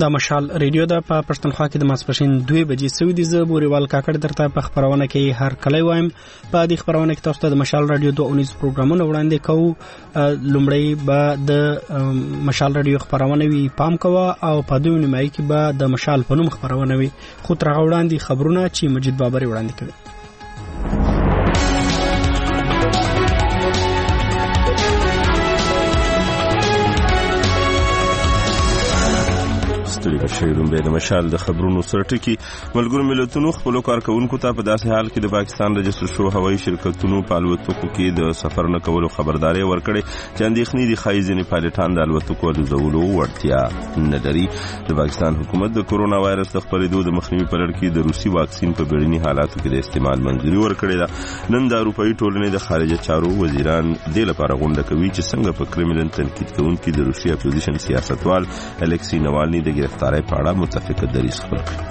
دا مشال ریډیو دا په پښتونخوا کې د ماسپښین 2 بجې سوي دي. زه بوريوال کاکړ درته په خبرونه کې هر کله وایم. په دې خبرونه کې تاسو ته د مشال رادیو 219 پروګرامونه وړاندې کوو. لومړی به د مشال رادیو خبرونه وي پام کوه او په دوی نیمایي کې به د مشال په نوم خبرونه وي. خو تر هغه وړاندې خبرونه چې مجید بابری وړاندې کوي. شیرون به د مشال د خبرونو سره ټکی ملګرو ملتونو خپل کارکونکو ته په داسې حال کې د پاکستان رجسټر شو هوایي شرکتونو په الوتکو کې د سفر نه کولو خبرداري ورکړې چې اندېښنې دي ښایي ځینې پایلټان د الوتکو الوزولو وړتیا نه لري. د پاکستان حکومت د کورونا وایرس د خپرېدو د مخنیوي په لړ کې د روسي واکسین په بیړني حالاتو کې د استعمال منظوري ورکړې ده. نن د اروپایي ټولنې د خارجه چارو وزیران د لپاره غونډه کوي چې څنګه په کرملین تنقید کوونکي د روسي اپوزیشن سیاستوال الکسی نوالني د گرفتاری په اړه متفقه دریځ خپل کړي.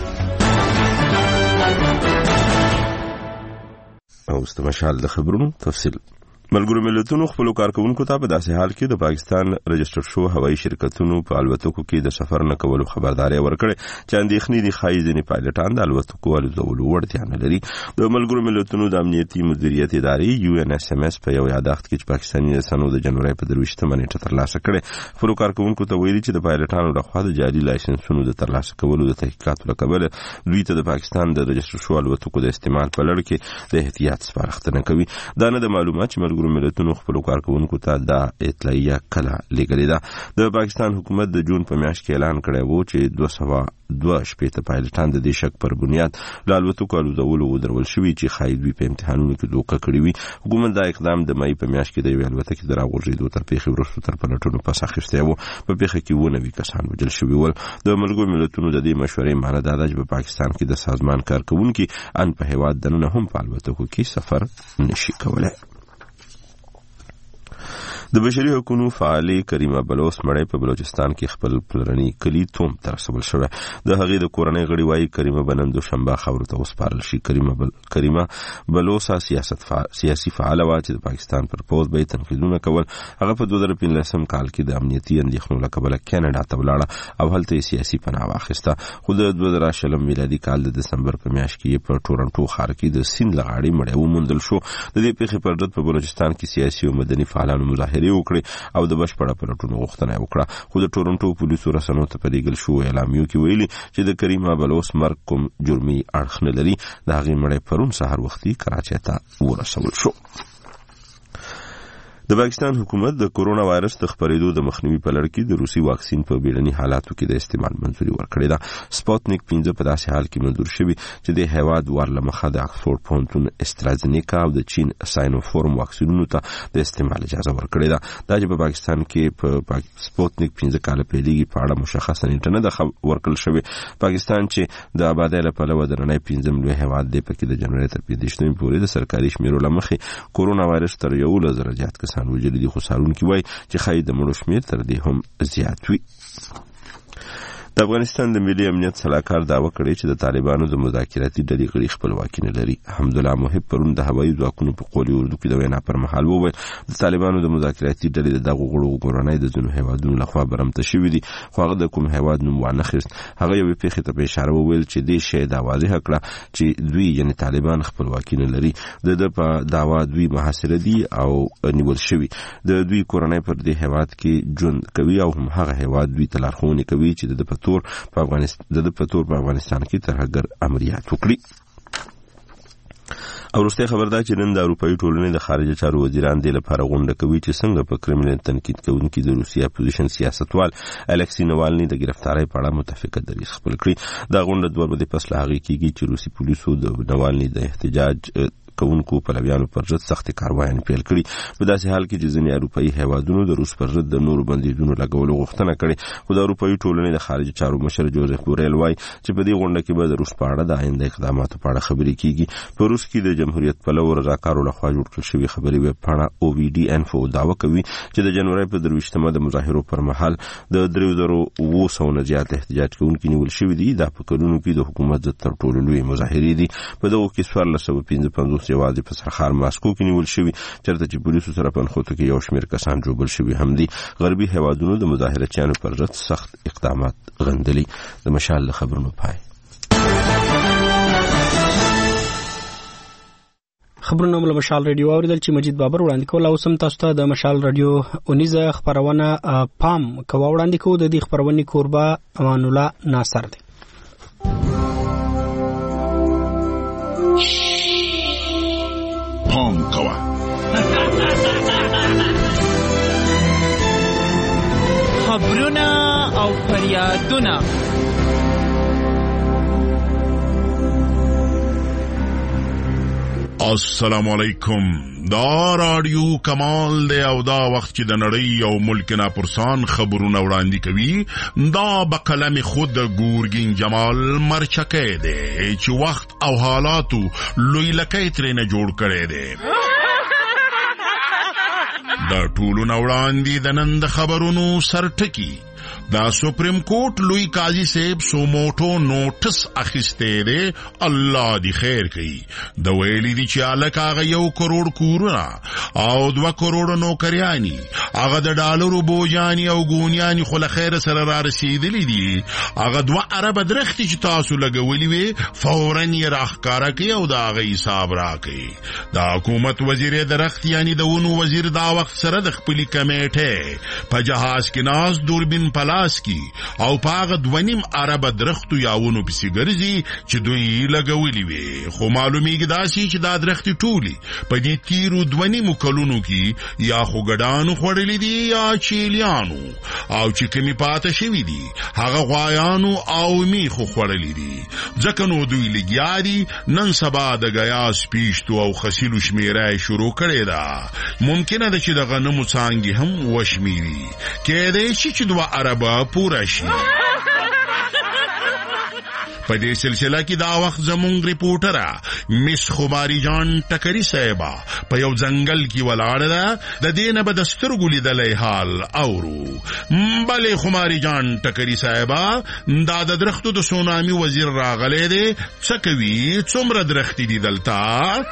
او د مشال د خبرونو تفصیل. ملګرو ملتونو خپل کارکونکو ته په داسې حال کې د پاکستان رجسټر شو هوایي شرکتونو په الوتکو کې د سفر نه کولو خبرداري ورکړې چې اندېښنې دي ښایي ځینې پایلټان د الوتکو الوزولو وړتیا نه لري. د ملګرو ملتونو د امنیتي مدیریت ادارې UNSMS په یو یادښت کې چې پاکستاني رسنیو د جنوري په 23 نیټه ترلاسه کړې خپل کارکونکو ته ویلي چې د پایلټانو لخوا د جعلي لایسنسونو د ترلاسه کولو د تحقیقاتو له کبله دوی ته د پاکستان د رجسټر شو الوتکو د استعمال په لړ کې د احتیاط سپارښتنه کوي. دا نه د معلومات چې ملګرو ملتونو خپل کارکونکو ته دا اطلاعیه کله لګلې ده. د پاکستان حکومت د جون په میاشت کې اعلان کړی و چې 202 پایلټان د دې شک پر بنیاد له الوتکو الوزولو ودرول شوي چې ښایي دوی په امتحانونو کې دوکه کړې وي. حکومت دا اقدام د مای په میاشت کې د یوې الوتکې د راغورځېدو تر پیښې وروسته تر پلټونو پس اخیستی و. په پیښه کې 90 کسان وژل شوي ول. د ملګرو ملتونو د دې مشورې معنی دا ده چې په پاکستان کې د سازمان کارکونکي ان په هیواد دننه هم په الوتکو کې سفر نشي کولای. د بشري حقوقو فعالې کریمه بلوس مړی په بلوچستان کې خپل پلرني کلی توم ته رسول شوی. د هغې د کورنۍ غړي وایي کریمه به نن دوشنبه خاورو ته وسپارل شي. کریمه بلوس سیاسي فعاله وه چې د پاکستان پر پوځ به یې تنقیدونه کول. هغه په 2015 کال کې د امنیتي اندېښنو له کبله کینیډا ته ولاړه او هلته یې سیاسي پناه واخیسته. خو د 2020 میلادي کال د دسمبر په میاشت کې یې په ټورنټو ښار کې د سیند له غاړې مړی وموندل شو. د دې پیښې پر ضد په بلوچستان کې سیاسي او مدني فعالانو مظاهرې وکړي او د بشپړه پلټونو غوښتنه وکړه. خو د ټورنټو پولیسو رسنیو ته په لیږل شوو اعلامیو کې ویلي چې د کریمه بلوس مرګ کوم جرمي اړخ نه لري. د هغې مړی پرون سهار وختي کراچۍ ته ورسول شو. د پاکستان حکومت د کورونا وایرس د خپرېدو د مخنیوي په لړ کې د روسي واکسین په بیړني حالاتو کې د استعمال منظوري ورکړې ده. سپوتنیک 15 په داسې حال کې منظور شوی چې د هیواد ورلمخه د اکسفورد پوهنتون استرازینیکا او د چین ساینوفارم واکسینونو ته د استعمال اجازه ورکړې ده. دا چې په پاکستان کې په سپوتنیک 15 کال پیلېږي په اړه مشخصه نیټه نه ده ورکړل شوې. پاکستان چې د آبادۍ له پلوه د نړۍ 5م لوی هیواد دی پکې د جنوري تر 15 پورې د سرکاري شمیرو له مخې کورونا وایرس تر 1,000 زیات کسان وژلي دي. خو څارونکي وایي چې ښایي د مړو شمېر تر دې هم زیات وي. د افغانستان د ملي امنیت سلاکار دعوه کړې چې د طالبانو د مذاکراتي ډلې غړي خپلواکي نه لري. حمدالله محب پرون د هوایي ځواکونو په قولي اردو کې د وینا پر مهال وویل د طالبانو د مذاکراتي ډلې د دغو غړو کورنۍ د ځینو هیوادونو لخوا برمته شوي دي. خو هغه د کوم هیواد نوم وانخیست. هغه یوې پیښې ته په اشاره وویل چې دې شی دا واضحه کړه چې دوی یعنې طالبان خپلواکي نه لري. د په دعوا دوی محاصره دي او نیول شوي. د دوی کورنۍ پر دې هیواد کې ژوند کوي او هم هغه هیواد دوی ته لارښوونې کوي چې د په تور په افغانستان کې ترهګر عملیات وکړي. او وروستی خبر دا چې نن د اروپایي ټولنې د خارجه چارو وزیران دې لپاره غونډه کوي چې څنګه په کرملین تنقید کوونکي د روسي اپوزیشن سیاستوال الکسی نوالني د گرفتاری په اړه متفقه دریځ خپل کړي. دا غونډه 2 ورځې پس له هغې کېږي چې روسي پولیسو د نوالني د احتجاج کوونکو پلویانو پر ضد سخت کاروایان پیل کړي. په داسې حال کې چې ځینې اروپایي هیوادونو د روس پر ضد د نورو بندیزونو لګولو غوښتنه کړې. خو د اروپایي ټولنې د خارجه چارو مشر جوزف بوریل وایي چې په دې غونډه کې به د روس په اړه د آینده اقداماتو په اړه خبرې کیږي. په روس کې د جمهوریت پلوو رضاکارو لخوا جوړ کړل شوې خبري ویب پاڼه OVD انفو دعوه کوي چې د جنوري په 23مه د مظاهرو پر مهال د 3,200 نه زیات احتجاج کوونکي نیول شوي دي. دا په کلونو کې د حکومت د تر ټولو لوی مظاهرې دي. په دغو کې 1455 اوس یوازې په سرحال ماسکو کې نیول شوي چېرته چې پولیسو سره په نښتو کې یو شمېر کسان ژوبل شوي هم دي. غربي هیوادونو د مظاهرچیانو پر ضد سخت اقدامات غندلي. د مشال د خبرونو پای. خبرونه مله مشال رادیو اوریدل چې مجید بابر وړاندې کول. او سم تاسو ته د مشال رادیو اونیزه خبرونه پام کوو. وړاندې کوو د دې خبرونې کوربه امان الله ناصر دی. پام کوه خبرونه او فریادونه. السلام علیکم. دا رادیو کمال دی او دا وخت چې د نړۍ او ملک نه پرسان خبرونه وړاندې کوي. دا په قلم خود ګورګین جمال مرچکې دی چې وخت او حالاتو لوی لکې ترې نه جوړ کړي دی. دا ټولو نه وړاندې د نن د خبرونو سرټکی. دا سپریم کورټ لوی قاضي صاحب سوموټو نوټس اخیسته دی. الله دی خیر کوي. د ویلي دی چې الک هغه 1 کروڑ کورونه او 2 کروڑ نوکریانی هغه د ډالرو بوجانی او ګونیانی خو له خیر سره را رسیدلی دي. هغه 2 ارب درختي چې تاسو لګولې وي فورا یې راخکاره کوي او دا هغه حساب راکوي. د حکومت وزیر درخت یعنی د ونو وزیر دا وخت سره د خپل کمیټه په جهاز کې ناز دوربین پلاس کی او پاغه 2.5 ارب درختو یاونو پسې ګرځي چې دوی لګولې وي. خو معلومیږي داسي چې دا درخت ټولي په دې تیرو 2.5 کلونو کې یا خو ګډانو خوړلې دي یا چیلیانو او چې کمی پاته شوی دي هغه غوایانو او میخو خوړلې دي. ځکه نو دوی لګیا دي نن سبا د غیاس پیشتو او خسیلو شمیره شروع کړي ده. ممکنه ده چې د غنمو څانګې هم وشمیري کېدای شي چې 2 ارب پورا شي. په دې سلسله کې دا وخت زمونږ ریپورټره مس خماری جان ټکری صاحبه په یو ځنګل کې ولاړه ده. د دې نه به د سترګو لیدلی حال اورو. بلې خماری جان ټکری صاحبه دا د درختو د سونامي وزیر راغلی دی. څه کوي؟ څومره درختي دي دلته؟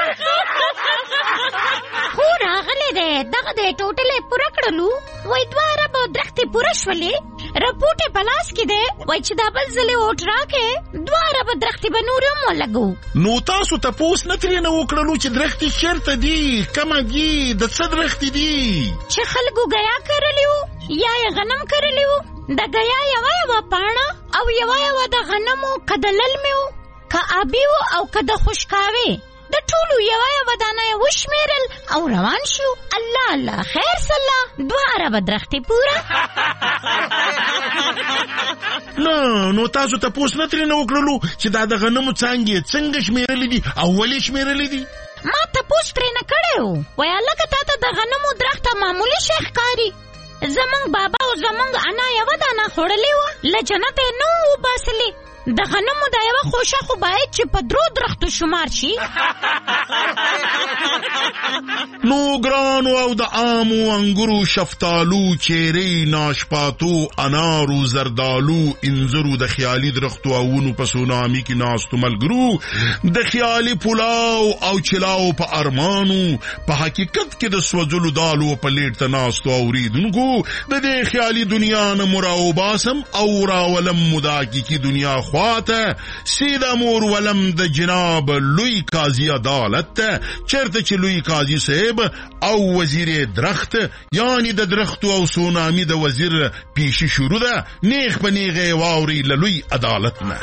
خو راغلی دی. دغه د ټوټلې پوره کړلو. وای 2 ارب درختې پوره شولې. رپورټ په لاس کې دی. وای چې دا بل ځلې ووټ راکې 2 ارب درختې به نور هم ولګو. نو تاسو تپوس نه ترې نه وکړلو چې درختې چېرته دي، کومه دي، د څه درختې دي؟ چې خلکو ګیا کرلی وو یا یې غنم کرلی وو. د ګیا یوه پاڼه او یوه د غنمو که د للمې وو که آبي وو او که د خوشکاوې د ټولو یوه دانه یې وشمیرل او روان شو. الله الله خیر صله 2 ارب درختې پوره. نو تاسو تپوس نه ترې نه وکړلو چې دا د غنمو څانګې څنګه شمیرلې دي او ولې شمیرلې دي؟ ما تپوس ترې نه کړی و. وای هلکه تا ته د غنمو درخته معمولي شی ښکاري. زمونږ بابا او زمونږ انا یوه دانه خوړلې وه له جنته یې نه و وباسلې. د غنمو دا یوه خوشه خو باید چې په 3 درختو شمار شي. نو ګرانو او د آمو انګورو شفتالو چیرې ناشپاتو انارو زردالو انځرو د خیالي درختو او ونو په سونامي کې ناستو ملګرو د خیالي پلاو او چلاو په ارمانو په حقیقت کې د سوځلو دالو په لیټ ناستو اوریدونکو د دې خیالي دنیا نه مراو باسم او راولم مداکی کی دنیا خواته سیده مور ولم د جناب لوی قاضی عدالت چرته چې لوی قاضی صاحب او وزیر درخت یعنی د درختو او سونامي د وزیر پیشي شروع ده نیغ په نیغه واوري لوی عدالت نه.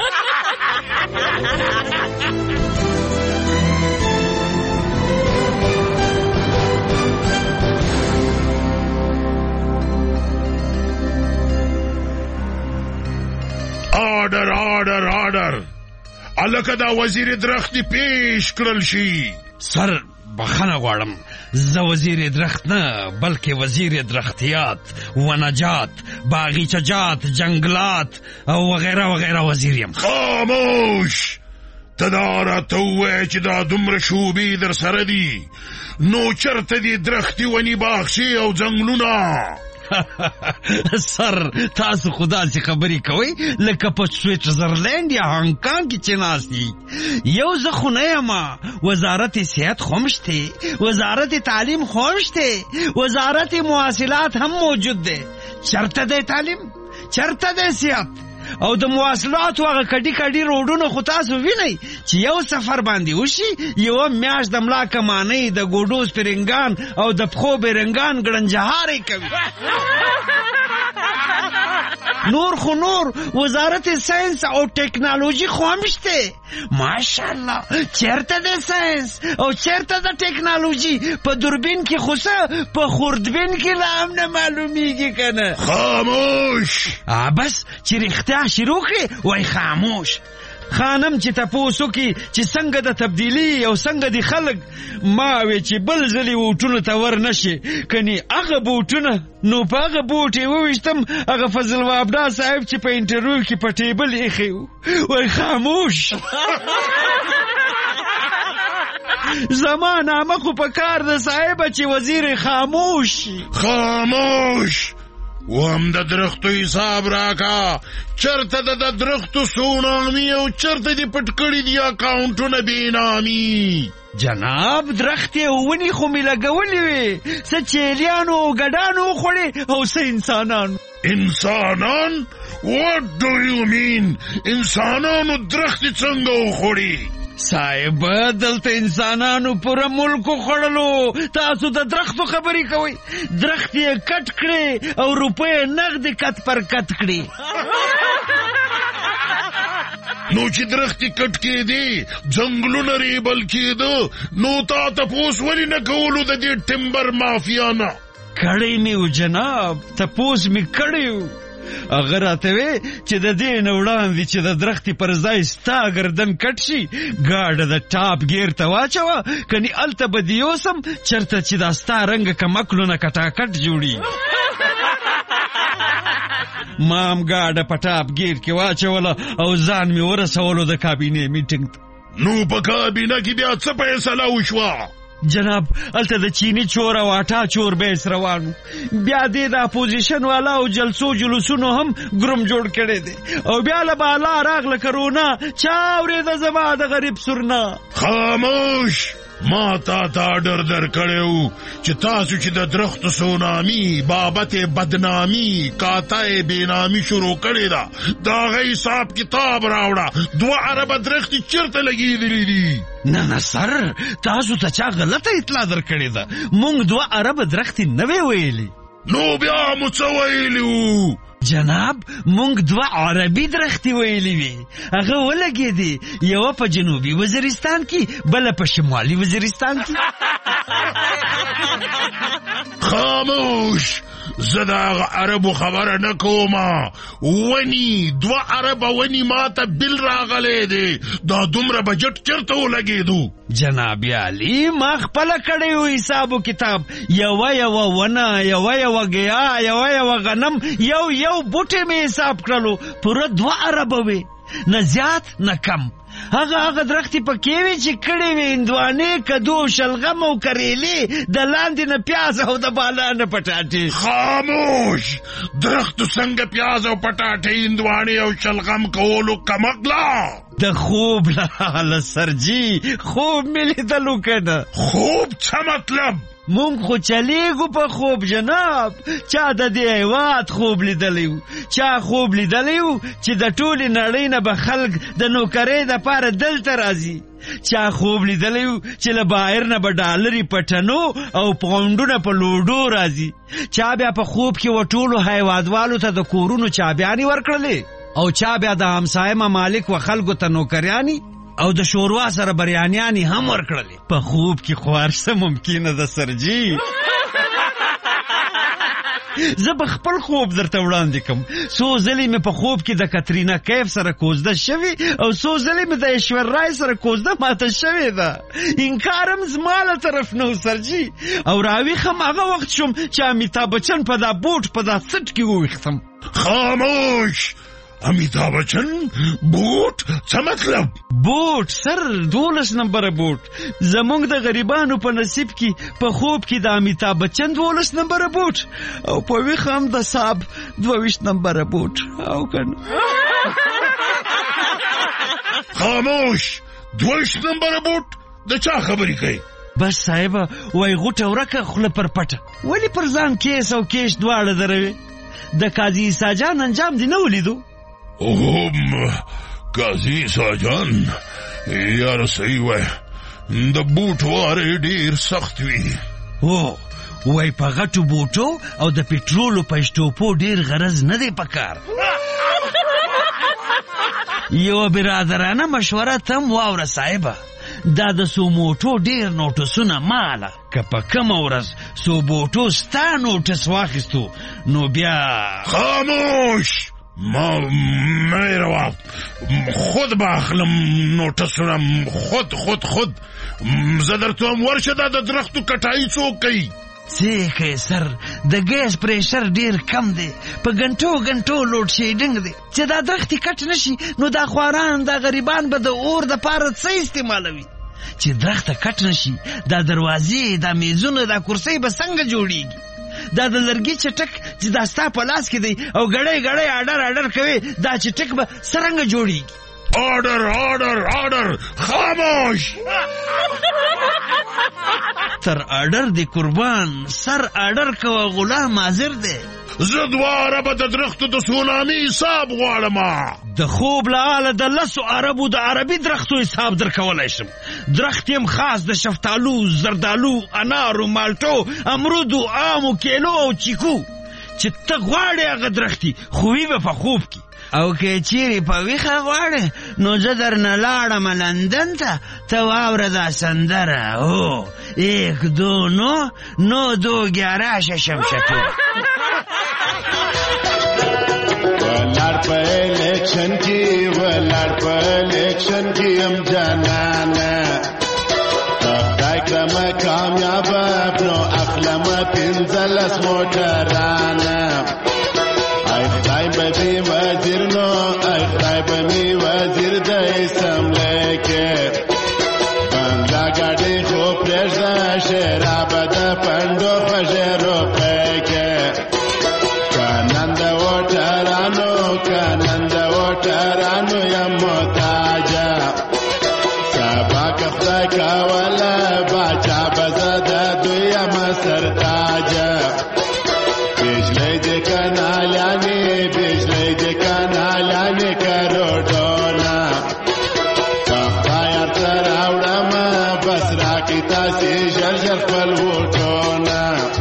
آرڈر الکه دا وزیر درخت پیش کړل شي. سر بخنه غواړم زه وزیر درخت نه بلکې وزیر درختیات ونجات باغیچه‌جات جنگلات او وغیره وغیره وزیر یم. خاموش تدارا توه چې دا دومره شوبې در سره دي نو چرته دي درختي ونی باغچې او ځنګلونه؟ سر تاسو خدا سي خبري کوي لکه په سویټزرلند یا هانګ کانګ کې چې ناست دي. یو زه خو نه یم، وزارت صحت خو هم شته، وزارت تعلیم خو هم شته، وزارت مواصلات هم موجود دی. چرته دی تعلیم، چرته دی صحت او د مواصلاتو هغه کډي کډي روډونه خو تاسو وینئ چې یو سفر باندې وشي یو میاشت د ملا کمانۍ د ګوډو سپرنګان او د پخو برنګان ګړنجهارې کوي. نور خو نور وزارت ساينس او ټیکنالوژي خو هم شته. ماشاءالله چیرته د ساينس او چیرته د ټیکنالوژي په دوربین کې خو څه په خوردبین کې لا هم نه معلومیږي کنه. خاموش. بس چې رښتیا شروع کړي وای خاموش. خانم چې تاسو کې چې څنګه د تبدیلی او څنګه د خلک ما وی چې بل ځلی وټونو ته ور نشي کني هغه بوټونه نو په هغه بوټي وښتم هغه فضل وابدا صاحب چې په انټرویو کې په ټیبل یې وای خاموش. زمانه مخ په کار د صاحب چې وزیر خاموش. وهم د درختو حساب راکا، چرته د درختو سونامی او چرته دی پټکړی دی اکاونټونه بینامی. جناب درختې ونی خو می لګولې وي، څه چیلیانو او ګډانو خوړې او څه انسانانو. انسانان؟ What do you mean؟ انسانانو درختې څنګه وخوړي؟ صاحب دلته انسانانو پورا ملکو خړلو، تاسو د درختو خبرې کوي. درخت یې کټ کړي او روپې نغد کټ پر کټ کړي. نو چې درختې کټ کېدې ځنګلونه ریبل کېده نو تا تپوس ولې نه کولو د دې ټمبر مافیا نه؟ کړی مې و جناب، تپوس مې کړی و. هغه راته وی چې د دې نه وړاندې چې د درختې پر ځای ستا ګردن کټ شي ګاډه د ټاپ ګیر ته واچوه، کني هلته به دې یوسم چېرته چې دا ستا رنګه کمکلو نه کټاکټ جوړي. ما هم ګاډه په ټاپ ګیر کې واچوله او ځان مې ورسولو د کابینې میټینګ ته. نو په کابینه کې بیا څه فیصله وشوه؟ جناب هلته د چینی چور او آټا چور بیس روانو، بیا دې د اپوزیشن والا او جلسو جلوسونو هم ګروم جوړ کړی دی او بیا له بالا راغله کرونا، چا اورېده زما د غریب سرنا. خاموش. ما تا ډر کړیو چې تاسو چې د درختو سونامی بابت بدنامی کاتای بینامی شروع کړی دا هغه حساب کتاب راوړه. 2 ارب درختې چیرته لګېدلې دي؟ نه سر تاسو ته چا غلطه اطلاع درکړې ده، مونږ 2 ارب درختې نه وی ویلي. نو بیا مو څه ویلي؟ جناب مونږ 2 عربي درختې ویلې وي، هغه ولګېدې، یوه په جنوبي وزیرستان کې بله په شمالي وزیرستان کې. خاموش. زه د هغه عربو خبره نه کومه. ونی 2 عربه ونی ما ته بل راغلی دی، دا دومره بجټ چېرته ولګېدو؟ جناب علي ما خپله کړی و حساب و کتاب، یوه ونه، یوه ګیا، یوه غنم، یو بوټی مې حساب کړلو، پوره 2 عربه وې، نه زیات نه کم. هغه درختې پکې وې چې کړې وې هندوانې، کدو، شلغم او کریلې، د لاندې نه پیاز او د بالا نه پټاټې. خاموش. درختو څنګه پیاز او پټاټې هندوانې او شلغم کولو کمقلا؟ د خوب لاله سرجي، خوب مې لیدلو کنه. خوب څه مطلب؟ مونږ خو چلیږو په خوب جناب. چا د دې هیواد خوب لیدلی و، چا خوب لیدلی و چې د ټولې نړۍ نه به خلک د نوکرۍ دپاره دلته راځي، چا خوب لیدلی و چې له بهر نه به ډالري په ټنو او پاونډونه په لوډو راځي، چا بیا په خوب کې و ټولو هیوادوالو ته د کورونو چابیانې ورکړلې، او چا بیا د همسایه ممالک و خلکو ته نوکریانې او د شوروا سره بریانیانی هم ورکړلې. په خوب کې خو هر څه ممکنه ده سرجي. زه به خپل خوب درته وړاندې کوم. څو ځلې مې په خوب کې د کترینا کیف سره کوزده شوي او څو ځلې مې د ایشور رای سره کوزده ماته شوې ده. انکار هم زما له طرف نه و سرجي. او راویښ هم هغه وخت شوم چې امیتاب بچن په دا بوټ په دا سټ کې وویښتم. خاموش. امیتابھ بچن بوټ څه مطلب؟ بوټ سر 12 نمبره بوټ. زمونږ د غریبانو په نصیب کې په خوب کې د امیتابھ بچن 12 نمبره بوټ او په ویښ هم د صاحب 22 نمبره بوټ. او کنه خاموش. 22 نمبره بوټ د چا خبرې کوي؟ بس صاحب وای غوټه ورکه خوله پر پټه. ولی پر ځان کیس او کیش دواړه دروي؟ د قاضي ساجان انجام دی نه ولیدو؟ قاضي ساجان یار صحیح وای، د بوټ واره ډیر سخت وي. وای په غټو بوټو او د پټرولو په شټوپو ډیر غرض نه دی پکار. یو برادرانه مشوره تم واوره صاحبه، دا د سوموټو ډیر نوټسونه ماله که په کومه ورځ سوبوټو ستا نوټس واخیستو نو بیا خاموش. ما میروا خود به اخلم نوټسونه، خود زه درته هم ورشه دا د درختو کټایي څوک کوي؟ څه سر د ګیس پریشر ډیر کم دی، په غنټو لوډ شیډینګ دی. چې دا درختي کټ نشي نو دا خواران دا غریبان به د اور د پاره څه استعمالوي؟ چې درخت کټ نشي دا دروازې دا میزونه دا کرسۍ به څنګه جوړیږي؟ دا د لرګي چټک چې دا ستا په لاس کې دی او غړې اډر کوي دا چټک به څنګه جوړیږي؟ آرډر خاموش. تر آرډر دی قربان، سر آرډر کوه غلام حاضر دی. زه دواره به د درختو د سونامي حساب غواړم. د خوب له د 10 عربو د عربي درختو حساب در کولی شم. درخت یم خاص د شفتالو، زردالو، انارو، مالټو، امرودو، آمو، کیلو او چیکو. چې ته غواړې هغه درختي خو وي به په خوب کې. او که چیرې په ویښه غواړې نو زه درنه لاړم لندن ته، ته واوره دا سندره. 1 2 9 2 11 شمشتو. ولار په الیکشن کې ام جانانه خدای کړم کامیابه نو اخلم 15 موټرانه. خدای به می وزیر نو خدای به می وزیر د اسمبلی کې بنګلا ګاډي خو پرېږده شراب د پنډو خوږې روپۍ کې. کنن د وټرانو یم محتاجه سبا که خدای کوله باچا به زه د دوی یم سرتاجه. بجلی د کانالیانې کروډونه په خدای ارته راوړم بس راکړي تاسې ژر خپل ووټونه.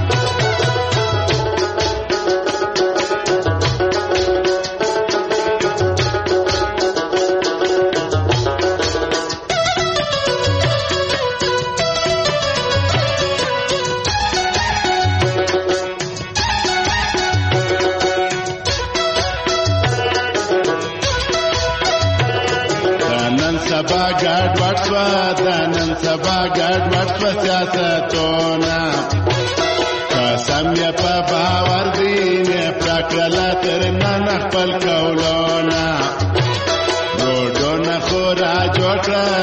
نن سبا ګډوډ شوه سیاستونه قسم یې په باور دینې پړه کړله تر نن خپل قولونه. روډونه خو را جوړ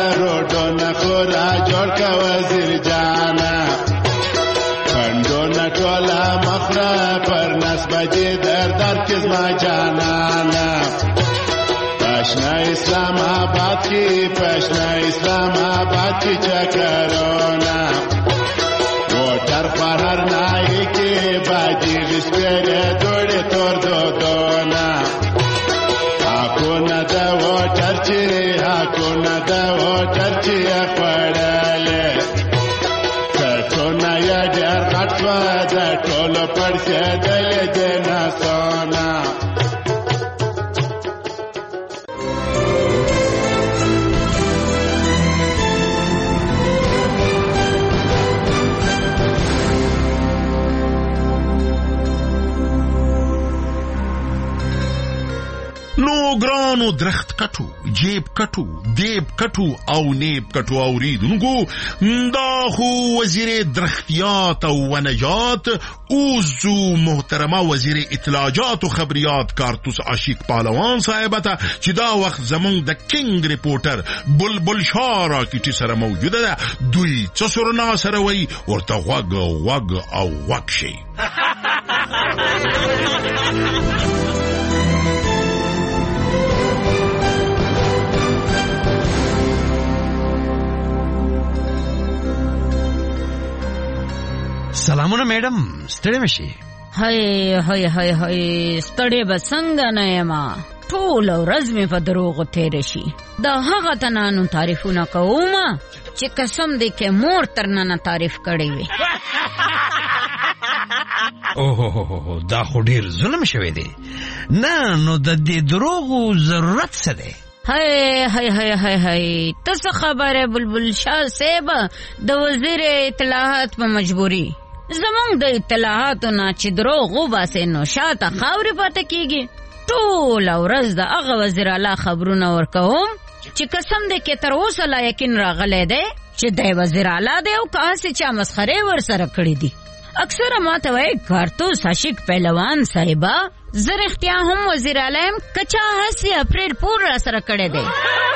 کړه وزیر جانه پنډونه ټوله مخره پر نس بجې در کې زما جانانه. پشنا اسلام آباد کی چکرونا ووټر خواهر نایی کی باجی غشپیره دوڑی تور دودونا. حقونه د ووټر چې اخوړلې کټونه یې ډېر غټ شوه د ټولو پړسېدلې د ناسونه. ګران ونو درخت کټو، جیب کټو، دیب کټو او نیب کټو. اوریدونکو، دا خو وزیر درختیات او ونجات اوزو محترمه وزیر اطلاعات و خبریات کارتوس عاشق پهلوان صاحبه ته چې دا وخت زمونږ د کینګ ریپورټر بلبل شاه راکټي سره موجوده ده. دوی څه سرنا سره وایي ورته غوږ او غوږ شي. سلامونه میډم، ستړی مشي؟ هی ستړی به څنګه نه یما، ټول ورځ مې په دروغو تیر شي. دا هغه تنانو تعریفونه کوم چې قسم دې کې مور تر نن تعریف کړی وي. اوه دا خو ډیر ظلم شوی دی. نه نو د دې دروغو ضرورت څه دی؟ هی ته خبره بلبل شاه صاحب د وزیر اطلاعات په مجبوری زمونږ د اطلاعاتو نه چې دروغ وباسي نو شاته خاورې پاتې کیږي. ټول ورځ د هغه وزیر اعلی خبرونه ورکوم چې قسم دې کې تر اوسه لا یقین راغلی دی چې دی وزیر اعلی دی او کاسې چا مسخرې ورسره کړې دي. اکثره ماته وایي کارتوس عاشق پهلوان صاحبه زر اختیا هم وزیر اعلی هم کچا هسې اپریل پور را سره کړی دی.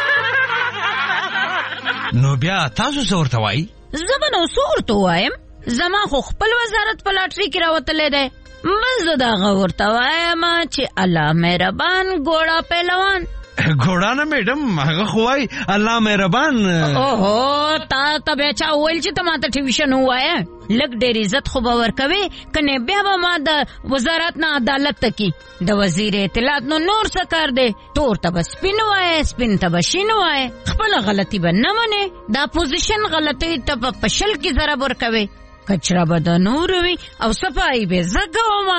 نو بیا تاسو څه ورته وایي؟ زه به نو څه ورته ووایم؟ زما خو خپل وزارت په لاټري کې راوتلی دی. بس زه د هغه ورته وایم چې الله مهربان ګوړه پهلوان. ګوړه نه میډم، هغه خو وایي الله مهربان. اوهو تا بیا چا وویل چې ته ماته ټیوشن ووایه؟ لږ ډېر عزت خو به ورکوې، کنې بیا به ما د وزارت نه عدالت ته کی. د وزیر اطلاعات نو نور څه کار دی؟ تور ته به سپین وایه، سپین ته به شین وایه. خپله غلطي به نه منې، د اپوزیشن غلطۍ ته به په شل کې ضرب ورکوې. کچره به د نور وي او صفایي به زه کومه.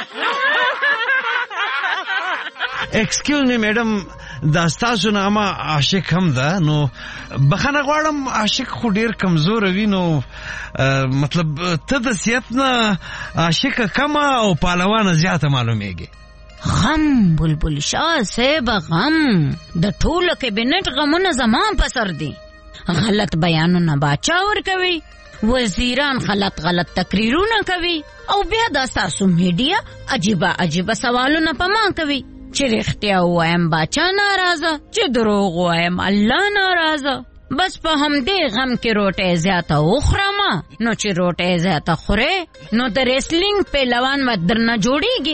ایکسکیوز می میډم، دا ستاسو نامه عاشق هم ده، نو بخښنه غواړم عاشق خو ډیر کمزور وي، نو مطلب ته د صحت نه عاشق کمه او پهلوانه زیاته معلومیږي. غم بلبل شاه صاحب، غم د ټولو کابینټ غمونه زما په سر دي. غلط بیانونه باچا ورکوي، وزیران غلط تقریرونه کوي او بیا دا ستاسو میډیا عجیبه سوالونه په ما کوي چې رښتیا ووایم باچا ناراضه، چې دروغ ووایم الله ناراضه. بس په همدې غم کې روټۍ زیاته وخورم، نو چې روټۍ زیاته خورې نو د ریسلینګ پهلوان درنه جوړیږي.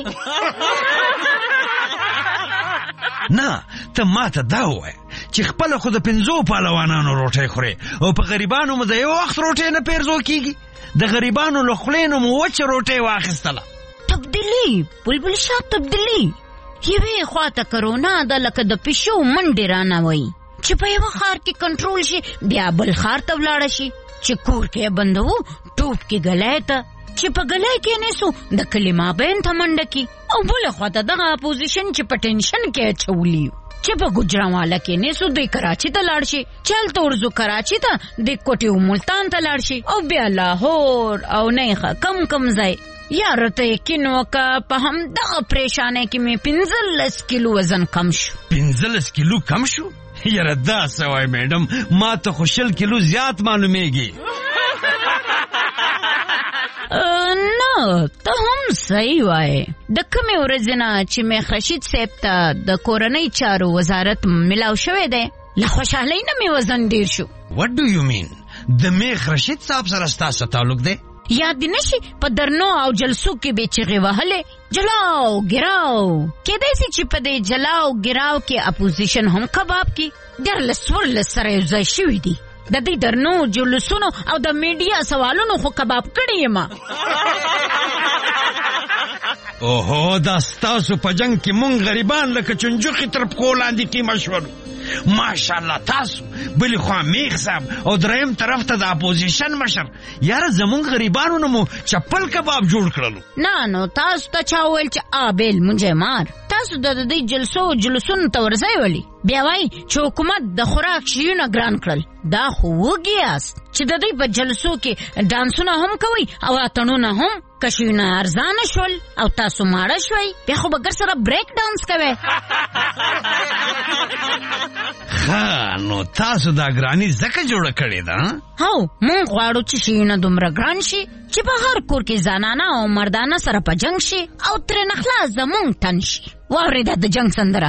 نه ته ماته دا ووایه چې خپله خو د 5 پهلوانانو روټۍ خورې او په غریبانو مو د یو وخت روټۍ نه پیرزو کیږي. د غریبانو له خولې نه مو وچه روټۍ واخیستله. تبدیلي بلبل شاه، تبدیلي. یوې خواته کرونا ده لکه د پیشو منډې رانه وایي چې په یوه ښار کې کنټرول شي بیا بل ښار ته ولاړه شي، چې کور کې بندو ټوپ کې ګلی ته، چې په ګلی کې نیسو د کلي مابین ته منډه کی. او بله خواته دغه اپوزیشن چې په ټینشن کې اچولي چې په ګوجرانواله کې نیسو دوی کراچي ته لاړ شي، چلته ورځو کراچي ته، د کوټې او ملتان ته لاړ شي، او بیا لاهور او نیخه کم ځای. یاره ته یقین وکړه په همدغه پریشانۍ کې مې 15 کیلو وزن کم شو. 15 کیلو کم شو؟ یاره دا څه وایي میډم، ما ته خو 20 کیلو زیات معلومیږي. نه ته هم صحیح وایې. د کومې ورځې نه چې مې رشید صاحب ته د کورنۍ چارو وزارت ملاو شوی دی، له خوشحالۍ نه مې وزن ډیر شو. What do you mean؟ د میخ رشید صاحب سره ستاسو تعلق دی؟ یاد دې نشي په درنو او جلسو کې به چغې وهلې جلاو ګراو. کېدای شي چې په دې جلاو ګراو کې اپوزیشن هم کباب کی درلسور سره یو ځای شوي دي. د دې درنو جلسونو او د میډیا سوالونو خو کباب کړی یم. اوهو دا ستاسو په جنگ کې مونږ غریبان لکه چنجوخې تر پښو لاندې قیمه شولو. ماشاءالله تاسو بلی خوا میخ صاحب او دریم طرف ته د اپوزیشن مشر. یاره زمونږ غریبانو نه مو چپل کباب جوړ کړلو. نه نو تاسو ته چا ویل چې آبیل مونږه مار؟ تاسو د دې جلسونو ته ورځئ ولی بیا وای چې حکومت د خوراک شیونه ګران کړل. دا خو وګیاست چې د دوی په جلسو کې ډانسونه هم کوي او اتڼونه هم. کشیونه ارزانه شول او تاسو ماړه شوي، بیا خو به ګر سره بریک ډانس کوئ. ښه نو تاسو دا ګراني ځکه جوړه کړې ده؟ هو مونږ غواړو چې شیونه دومره ګران شي چې په هر کور کې زنانه او مردانه سره په جنگ شي او ترې خلاص زمونږ تن شي. واورېده د جنگ سندره.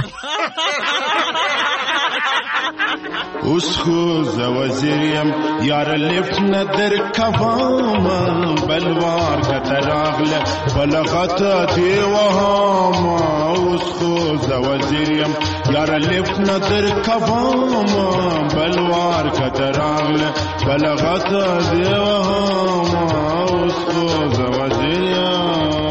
اوس خو زه وزیر یم یاره لیفټ نه درکومه، بلوار کته راغله بلغته دې وهمه. اوس خو زه وزیر یم یاره لیفټ نه درکومه، بلوار کته راغله بلغته دې وهمه. اوس خو زه وزیر یم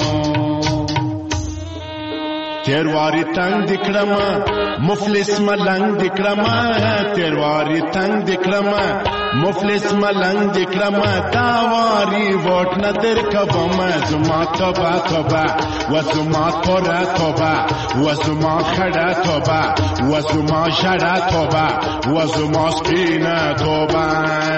تیرواری تنگ دکړما مفلس ملنګ دکړما، تیرواری تنگ دکړما مفلس ملنګ دکړما. تاواری ووټ نه درکومه، زما توبه توبه و زما توره توبه و زما خړه توبه و زما ژړه توبه و زما سپینه توبه.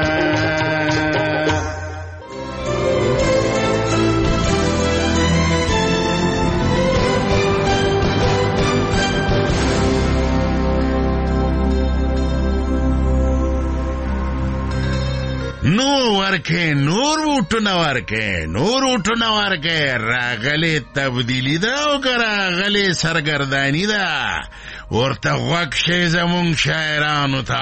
نور ووټونه ورکې راغلې تبدیلی ده او که راغلې سرګردانی ده، ورته غوږ شئ زمونږ شاعرانو ته.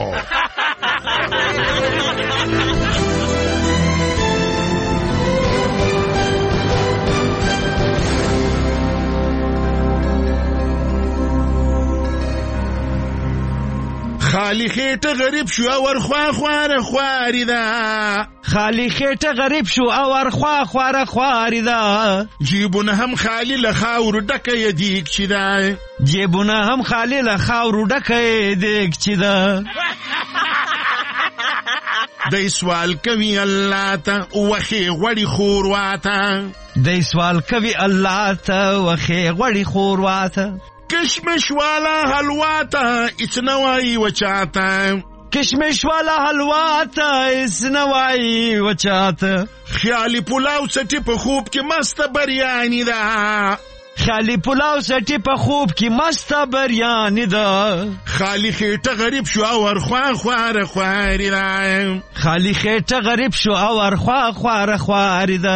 خالی خیټه غریب شو او ورخوا خواره خواری ده، خالی خیټه غریب شو او ورخوا خواره خواری ده. جیبونه هم خالی له خاورو ډکه یې دیګ چې ده، جیبونه هم خالی له خاورو ډکه یې دیګ چې ده. دی سوال کوي الله ته وخې غوړي خورواته، دی سوال کوي الله ته وخې غوړي خورواته. کشمش والا حلوا ته هیڅ نه وایي وچاته، کشمش والا حلوا ته هیڅ نه وایي وچاته. خیالي پلاو سټي په خوب کې مسته بریاني ده، خالی پلاو سټي په خوب کې مسته بریاني ده. خالی خیټه غریب شو او ورخوا خواره خواري ده، خالی خیټه غریب شو او ورخوا خواره خواري ده.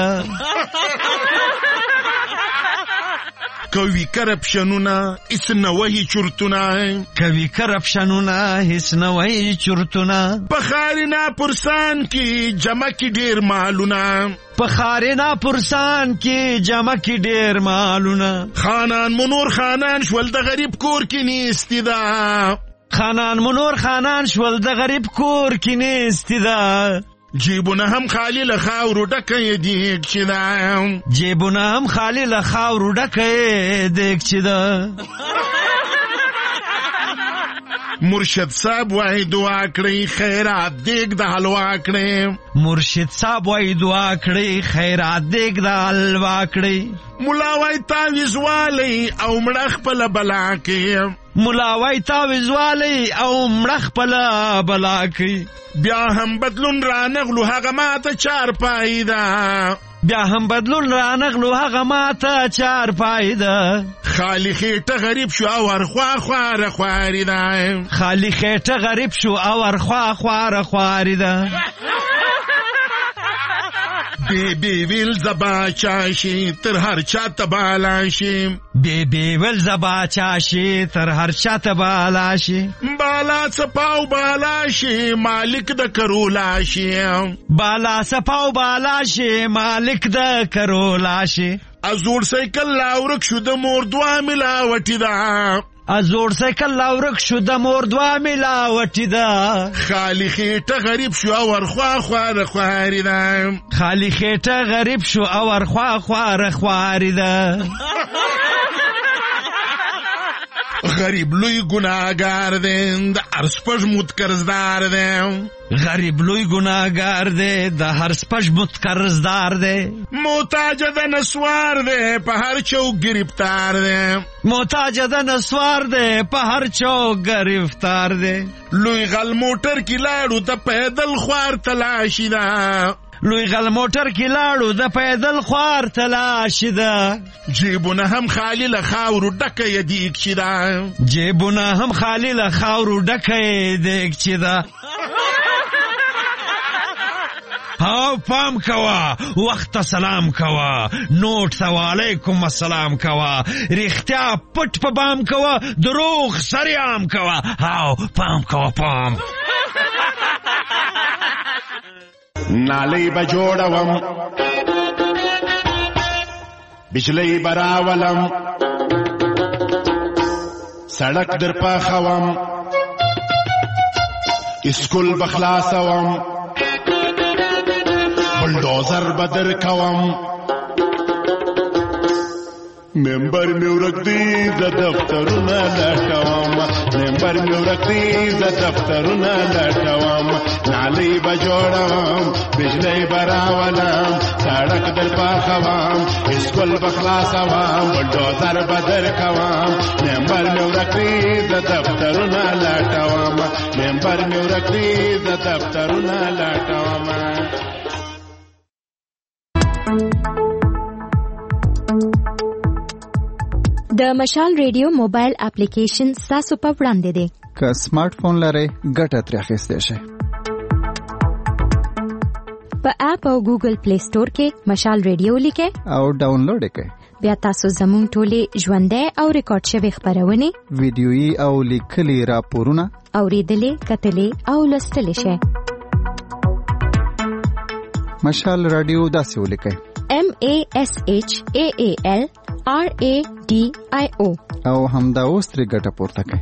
کوي کرپشنونه هیڅ نه وایي چورتونه، کوي کرپشنونه هیڅ نه وایي چورتونه. په خارینا پرسان کې جمع کې ډیر مالونه، په خارینا پرسان کې جمع کې ډیر مالونه. خانان منور خانان شول د غریب کور کې نیستی ده، خانان منور خانان شول د غریب کور کې نیستی ده. جیبونه هم خالی له خاورو ډکه یې دیګ چې ده، جیبونه هم خالی له خاورو ډکه یې دیګ چې ده. مرشد صاحب وای دعا کړئ خیرات دیګ د حلوا کړئ، مرشد صاحب وای دعا کړئ خیرات دیګ د حلوا کړئ. ملا وای تعویذ والی او مړه خپله بلا کوي، ملا وای تعویذ والی او مړه خپله بلا کوي. بیا هم بدلون رانغلو هغه ماته چار پایده، بیا هم بدلون رانغلو هغه ماته چار پایده. خالی خیټه غریب شو او ورخوا خواره خواری ده، خالی خیټه غریب شو او ورخوا خواره خواری ده. بی ویل زبا چاشي تر هر چا تبالا شي، بی ویل زبا چاشي تر هر چا تبالا شي. بالا سپاو بالا شي مالک د کرولا شي، بالا سپاو بالا شي مالک د کرولا شي. ازور سایکل لاورک شو د مور دوا ملاوټی ده، ازور سایکل لاورک شو د مور دوا ملاوټی ده. خالی خیټه غریب شو او ورخوا خواره خواری ده، خالی خیټه غریب شو او ورخوا خواره خواری ده. غریب لوی ګناهګار دی د هر سپږموت قرضدار دی غریب لوی ګناهګار دی د هر سپږموت قرضدار دی محتاج د نسوار دی په هر چوک گرفتار دی محتاج د نسوار دی په هر چوک گرفتار دی لوی غل موټر کې لاړو د پیدل خوار تلاشي ده لوی غل موټر کې لاړو د پیدل خوار تلاشي ده جیبونه هم خالی له خاورو ډکه یې دیګ چې ده جیبونه هم خالی له خاورو ډکه یې دیګ چې ده هاو پام کوا وخت سلام کوا نوٹ ته وعلیکم السلام کوا رښتیا پټ په بام کوا دروغ سریام کوا هاو پام کوا پام نالی با جوڑوم بجلی براولم سڑک در پاخوم اسکول بخلاصوم بلدوزر بدر کوم ممبر میورک دی ز دفترونه لټوم ممبر میورک دی ز دفترونه لټوم نالی به جوړوم بجلی به راولم سړک در پاخوم اسکول به خلاصوم بلډوزر به در کوم ممبر میورک دی ز دفترونه لټوم ممبر میورک دی ز دفترونه لټوم د مشال ریډیو موبایل اپلیکیشن تاسو په وړاندې دی که سمارټ فون لرئ ګټه ترې اخیستی شئ په اپ او ګوګل پلی سٹور کې مشال ریډیو لیکئ او ډاونلوډ یې کړئ بیا تاسو زموږ ټولې ژوندۍ او ریکارډ شوي خپرونې ویډیويي او لیکلي راپورونه اورېدلې کتلې او لوستلی شئ مشال رادیو داسې ولیکئ MASHAALRADIO او همدا اوس ترې ګټه پورته کړئ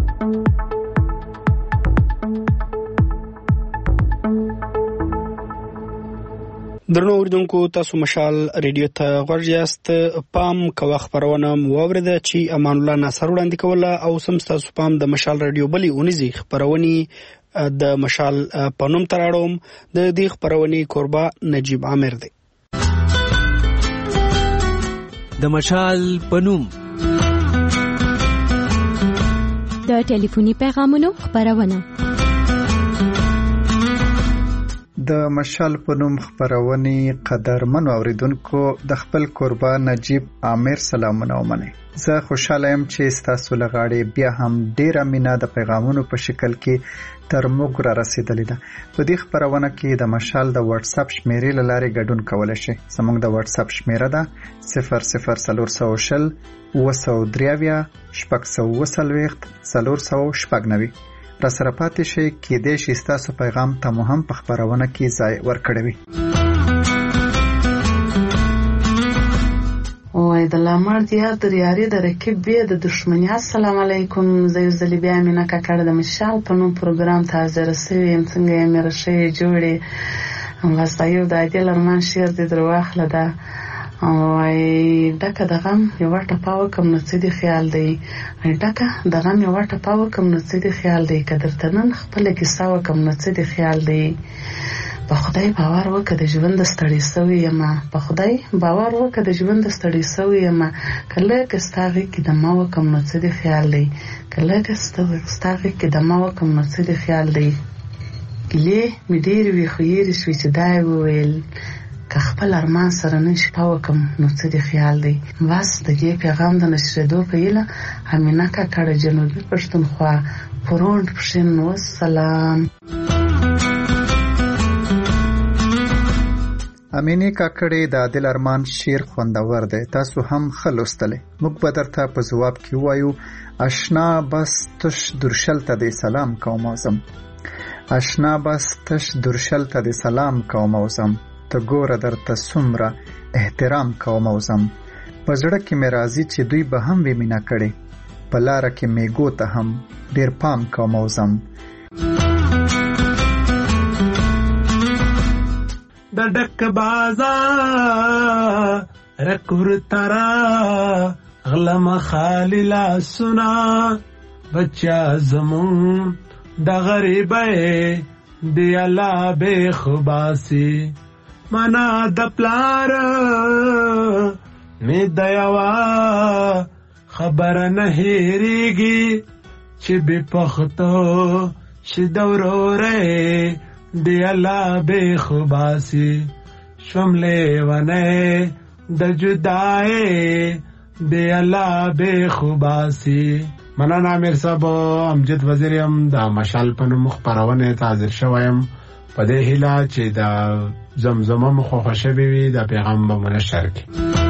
درنو اوریدونکو تاسو مشال ریډیو ته غوږ یاست پام کوه خبرونه مو واورېده چې امان الله ناصر وړاندې کوله او سم تاسو پام د مشال ریډیو بلې اونیزي خبرونه د مشال پنوم تراړوم د دې خبرونه کوربه نجیب عامر دی د مشال پنوم د ټلیفوني پیغامونو خبرونه د مشال پنوم خبرونه قدرمنو اوریدونکو د خپل کوربه نجیب عامر سلامونه ومنه زه خوشاله یم چې تاسو لغاړې بیا هم ډیره مینا د پیغامونو په شکل کې تر موږ را رسیدلې ده په دې خبرونه کې د مشال د واتس اپ شمیرې لاره ګډون کولای شئ زموږ د واتس اپ شمیره ده 00400 223 490 را سره پاتې شئ کېدای شي ستاسو پیغام ته مو هم په خبرونه کې ځای ورکړی وي وای د لامر دیا د ریاري د رکیب به د دښمنی السلام علیکم زې زلی بیا مینا کاکړه د مشال په نوم پروګرام ته حاضر سوي یم څنګه یې مې راشي جوړې واسطایو د دې لرمان شیر د درواخله ده وای ډکه دغم یو ټپاو کوم نو څه دی خیال دی ډکه دغم یو ټپاو کوم نو څه دی خیال دی کدرتنن خپل کیسه وکم نو څه دی خیال دی په خدای باور وکړه د ژوند د ستړي سوي یم په خدای باور وکړه د ژوند د ستړي سوي یم کله که ستاغي کې د ما وکم نو څه دی خیال دی کله که ستاغي کې د ما وکم نو څه دی خیال دی ګلې مې ډېر وی خو یې رسوي چې دا ویل که خپل ارمان سره نه شپه وکم نو څه دی خیال دی بس د دې پیغام د نشریدو په ایله امینه کاکړه جنوبي پښتونخوا پروند پښین والسلام امینه کاکړه د عادل ارمان شیر خوندور دی تاسو هم خلوستله موږ به درته په جواب کې وایو آشنا بس تش درشل ته د سلام کوم اوسم آشنا بس تش درشل ته د سلام کوم اوسم ته ګوره درته څومره احترام کوم اوسم په زړه کې مې راځي چې دوی به هم وې مینا کړي په لاره کې میګو ته هم ډیر پام کوم اوسم د ډک بازار رکور ترا غلم خالی لاسونه بچا زمون د غریبۍ دی الله به خباسي منا د پلار می د یوا خبر نه هېریږي چې به پختو چې دورورې دی الله به خباسي شملې ونه د جدای دی الله به خباسي. مننه امیر صاحب. امجد وزیر یم د مشال په نوم خپرونې ته حاضر شویم په دې هیله چې د زمزمه مو خوښه شوې وي د پیغام به مو نشر کړي.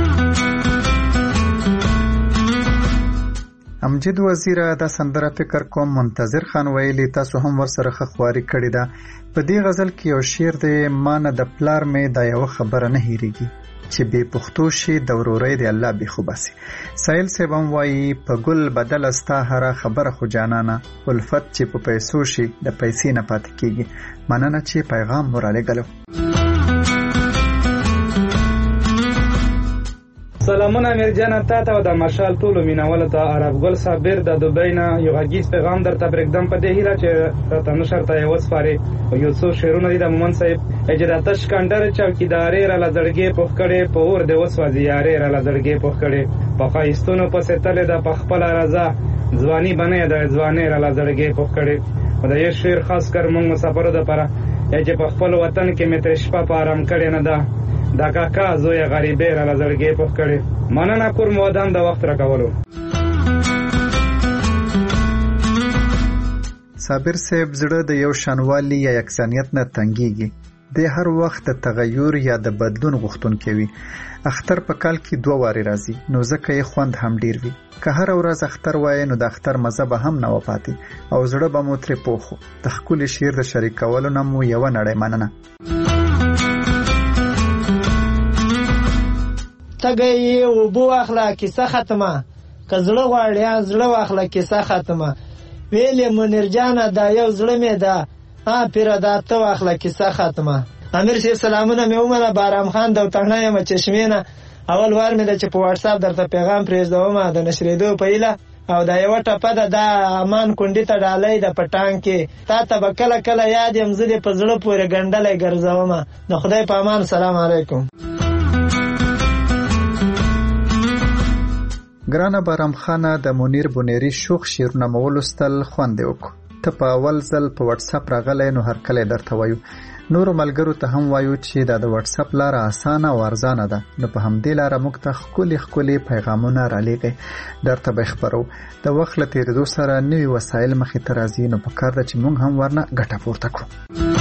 امجد وزیر دا سندره فکر کوم منتظر خان ویلي تاسو هم ورسره خواري کړی ده. په دې غزل کې یو شعر دی مانه د پلار مې دا یو خبره نه هېریږي چې بې پښتو شي د ورورۍ د الله بې خوباسي. سایل صاحب هم وایي په ګل بدل ستا هره خبره خو جانانه الفت چې په پیسو شي د پیسې نه پاتې کېږي. مننه چې پیغام مو رالیږلو. سلامونه امیر جان تا ته او د مشال ټولو مینوالو ته. عرب ګل صابر د دوبۍ نه یو غږیز پیغام درته پرېږدم په دې هیله چې راته نشر ته یې وسپارې. یو څو شعرونه دي د مومن صاحب چې د تش کنډر چوکیدارې راله زړګې پوخ کړې په اور دې وسوځي یارې راله زړګې پوخ کړې په ښایستونو پسې تلې ده په خپله رضا ځواني بنې د ځوانۍ راله زړګې پوخ کړې. د یو شعر خاص کر موږ مسافرو دپاره چې په خپل وطن کې مې ترې شپه په ارام کړې نه ده دا کاکا زوی غریبې راله زړګې پوخ کړې. مننه کور مو ودان د وخت راکولو. صابر صاحب زړه د یو شانوالي یا یکسانیت نه تنګیږي. د هر وخت د تغیر یا د بدلون غوښتونکی وي. اختر په کال کې 2 وارې راځي نو ځکه یې خوند هم ډیر وي. که هر ورځ اختر وای نو د اختر مزه به هم نه وپاتې او زړه به مو ترې پوخو. د ښکلي شعر د شریکولو نه مو یوه نړۍ مننه. تګی یې اوبه واخله کیسه ختمه که زړه غواړي زړه واخله کیسه ختمه ویلې منیر جانه دا یو زړه مې ده پیره دا ته واخله کیسه ختمه. امیر صاحب سلامونه مې ومنه. بارام خان د وطنه یم چشمې نه. اول وار مې ده چې په واتساپ درته پیغام پرېږدوم د نشرېدو په هیله او دا یوه ټپه ده دا امان کونډي ته ډالۍ ده په ټانک کې تا ته به کله کله یاد یم زه دې په زړه پورې ګنډلی ګرځوم. د خدای په امان. سلام علیکم. ګرانه بارام خانه د منیر بونیری شوخ شعرونه مو ولوستل خوند یې وکړو. ته په اول ځل په واتساپ راغلی نو هرکلی درته وایو. نورو ملګرو ته هم وایو چې دا د واتساپ لاره اسانه او ارزانه ده نو په همدې لاره موږ ته ښکلي پیغامونه رالیږئ درته به خبرو. د وخت له تېرېدو سره نوي وسایل مخې ته راځي نو پکار ده چې موږ هم ورنه ګټه پورته کړو.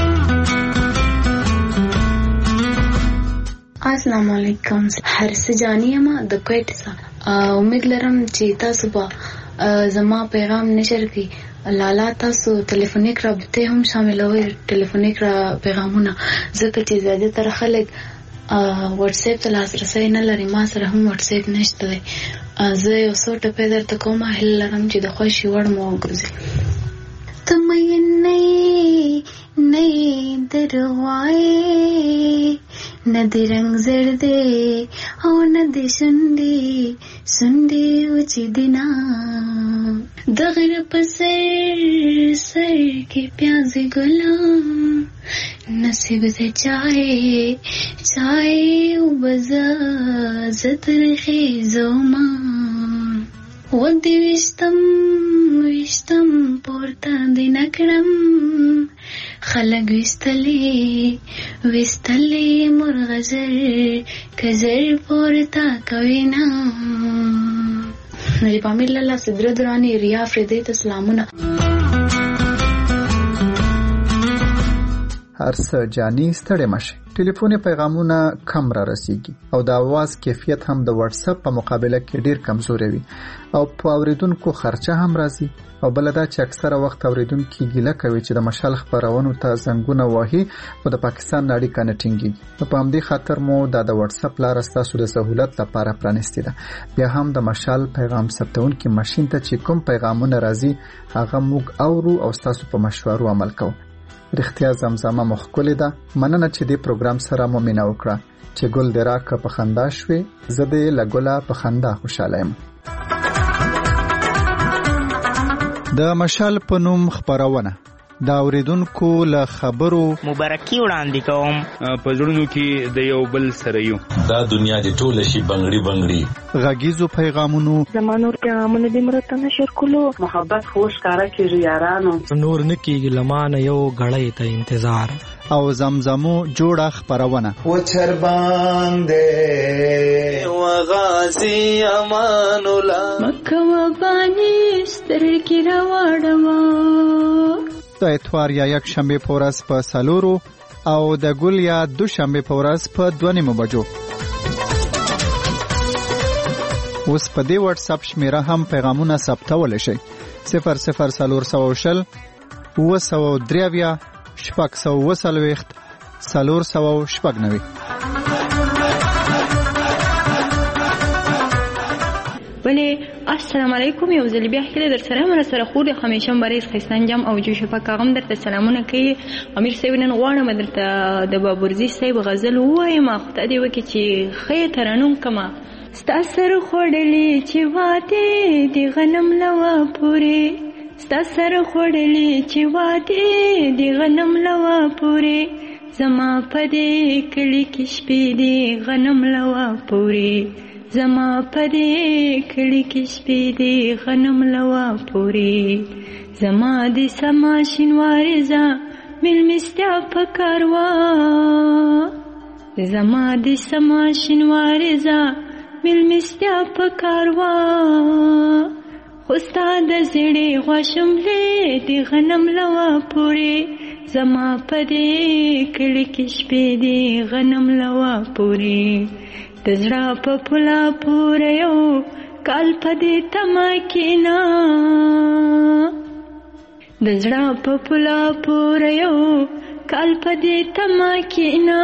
السلام علیکم. هرڅه جانی یم د کویټ څخه. امید لرم چې تاسو به زما پیغام نشر کړئ. لالا تاسو ټلیفونیک رابطه هم شاملوي ټلیفونیک را پیغامونه ځکه چې زیاتره خلک واتس اپ ته لاسرسی نه لري. ما سره هم واتس اپ نشته دی. زه یو څو ټپې درته کوم هیله لرم چې د خوښې وړ مو وګرځي. ته مې نه دروایې نه د رنگ زړدې او نه د شونډې وچې دینا د غر په سر کې پیازې ګلان نصیب دې چای او بزا زترخې زوما و دې وشتم پورته دې نکړم خلق وستلی مرغزر کزر پورتا کوینا. نری پامیر لالا صدر درانی ریا فریدی تسلامونه. هرڅه جانی ستړی مشه. ټلیفوني پیغامونه کم را رسیږي او د आवाज کیفیت هم د واتس اپ په مقابله کې ډیر کمزوري وي او په اوریدونکو خرچه هم راځي او بلدا چې اکثره وخت اوریدونکو ګیله کوي چې د مشال خبرونو ته زنګونه وهي او د پاکستان اړیکه نه ټینګي. په همدې خاطر مو د واتس اپ لاره ستاسو د سہولت لپاره پرانیستې ده. بیا هم د مشال پیغام ثبتونکو ماشين ته چې کوم پیغامونه راځي هغه موږ اورو او ستاسو په مشورو عمل کوو. رښتیا زمزمه مخکولې ده. مننه چې دې پروګرام سره مو مینه وکړه چې ګل دې راکه په خندا شوې زه دې له ګله په خندا خوشاله یم. د مشال په نوم خبرونه دا اوریدونکو له خبرو مبارکي وړاندې کوم. په زړونو کې د یو بل سره یو دا دنیا دې ټوله شي بنګړي بنګړي. غږیزو پیغامونو زمانور پیغامونه دې مرته نشر کولو. محبت خوش کارا کېږي یارانو نور نکېږي لمانه یو غړی ته انتظار. او زمزمو جوړه خبرونه و چر باندې و غازی امان الله مکه و بانی سترګې راوړم. د اتوار یا یک شنبه په ورځ په 4 او د ګل یا دوشنبه په ورځ په 2 بجو. اوس په دې واتس اپ شمیره هم پیغامونه ثبتول شي 00400 903 490 490. بله السلام علیکم. یو ځل بیا خیلی در سره مر سره خور همیشم برای خستانجام او جوش پاکاغم درته سلامونه کوي. امیر صاحب نن غواړم درته د بابورزي صاحب غزل ووایم. خدای دې وکړي چې ښه ترنم کما ستا سر خوړلې چې واده د غنم لوا پورې ستا سر خوړلې چې واده د غنم لوا پورې زما په دې کلی کې شپې د غنم لوا پورې زما په دې کلی کې شپې د غنم لوا پورې زما د سما شینوارې ځه میلمستیا په کاروا زما د سما شینوارې ځه میلمستیا په کاروا خوستا د زړې غوښم لې د غنم لوا پورې زما په دې کلی کې شپې د غنم لوا پورې د زړه په پولا پورې یو کال په دې تما کېنا د زړه په پولا پورې یو کال په دې تما کېنا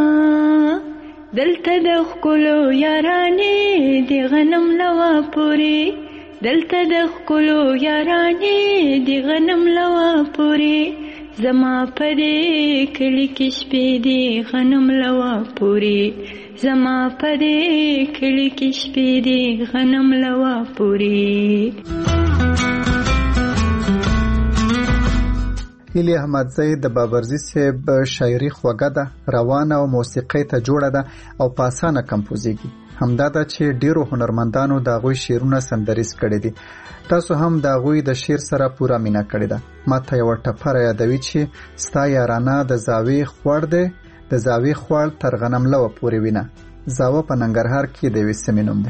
دلته د ښکلو یارانې د غنم لوا پورې دلته د ښکلو یارانې د غنم لوا پورې زما په دې کلی کې شپې د غنم لوا پورې زما په دې کلی کې شپې د غنم لوا پورې. هیلی احمدزی د بابرزي صاحب شاعري خوږه ده، روانه او موسیقۍ ته جوړه ده او په اسانه کمپوزیږي. همدا ده چې ډیرو هنرمندانو د هغوی شعرونه سندریز کړي دي. تاسو هم د هغوی د شعر سره پوره مینه کړې ده. ماته یوه ټپه یادوي چې ستا یارانه د زاوې خوړ دی، د زاوې خوړ تر غنم لوه پورې وینه. زاوه په ننګرهار کې د یوې سیمې نوم دی.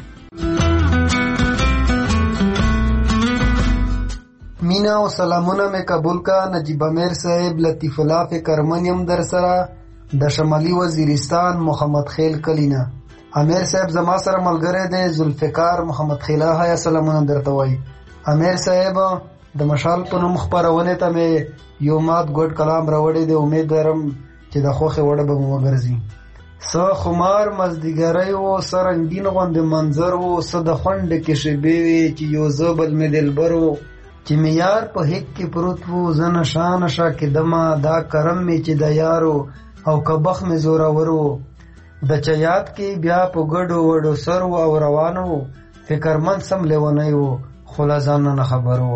مینا و سلامونه می قبول کا. نجیب امیر صاحب، لطیف الله فکرمنیم در سره، د شمالي وزیرستان محمد خیل کلینا. امیر صاحب زما سره ملګری دی ذوالفقار محمد خیلا. هيا سلامونه درته وای. امیر صاحب د مشال په نوم خپرونې ته مې یو مات ګډ کلام راوړی دی. امید لرم چې د خوښې وړه به مو وګرځي. څه خمار مازدیګری و، څه رنګین غوندې منظر و، څه د خونډې کې شیبې وې چې یو زه بل مې دلبر و، چې مې یار په هیک کې پروت و، زه نشا نشا کېدمه، دا کرم مې چې د یارو او کبخ مې زورور و. د چیات کې بیا په ګډو وډو سر و او روان و، فکرمند سم لیونی و، خو له ځان نه خبر و.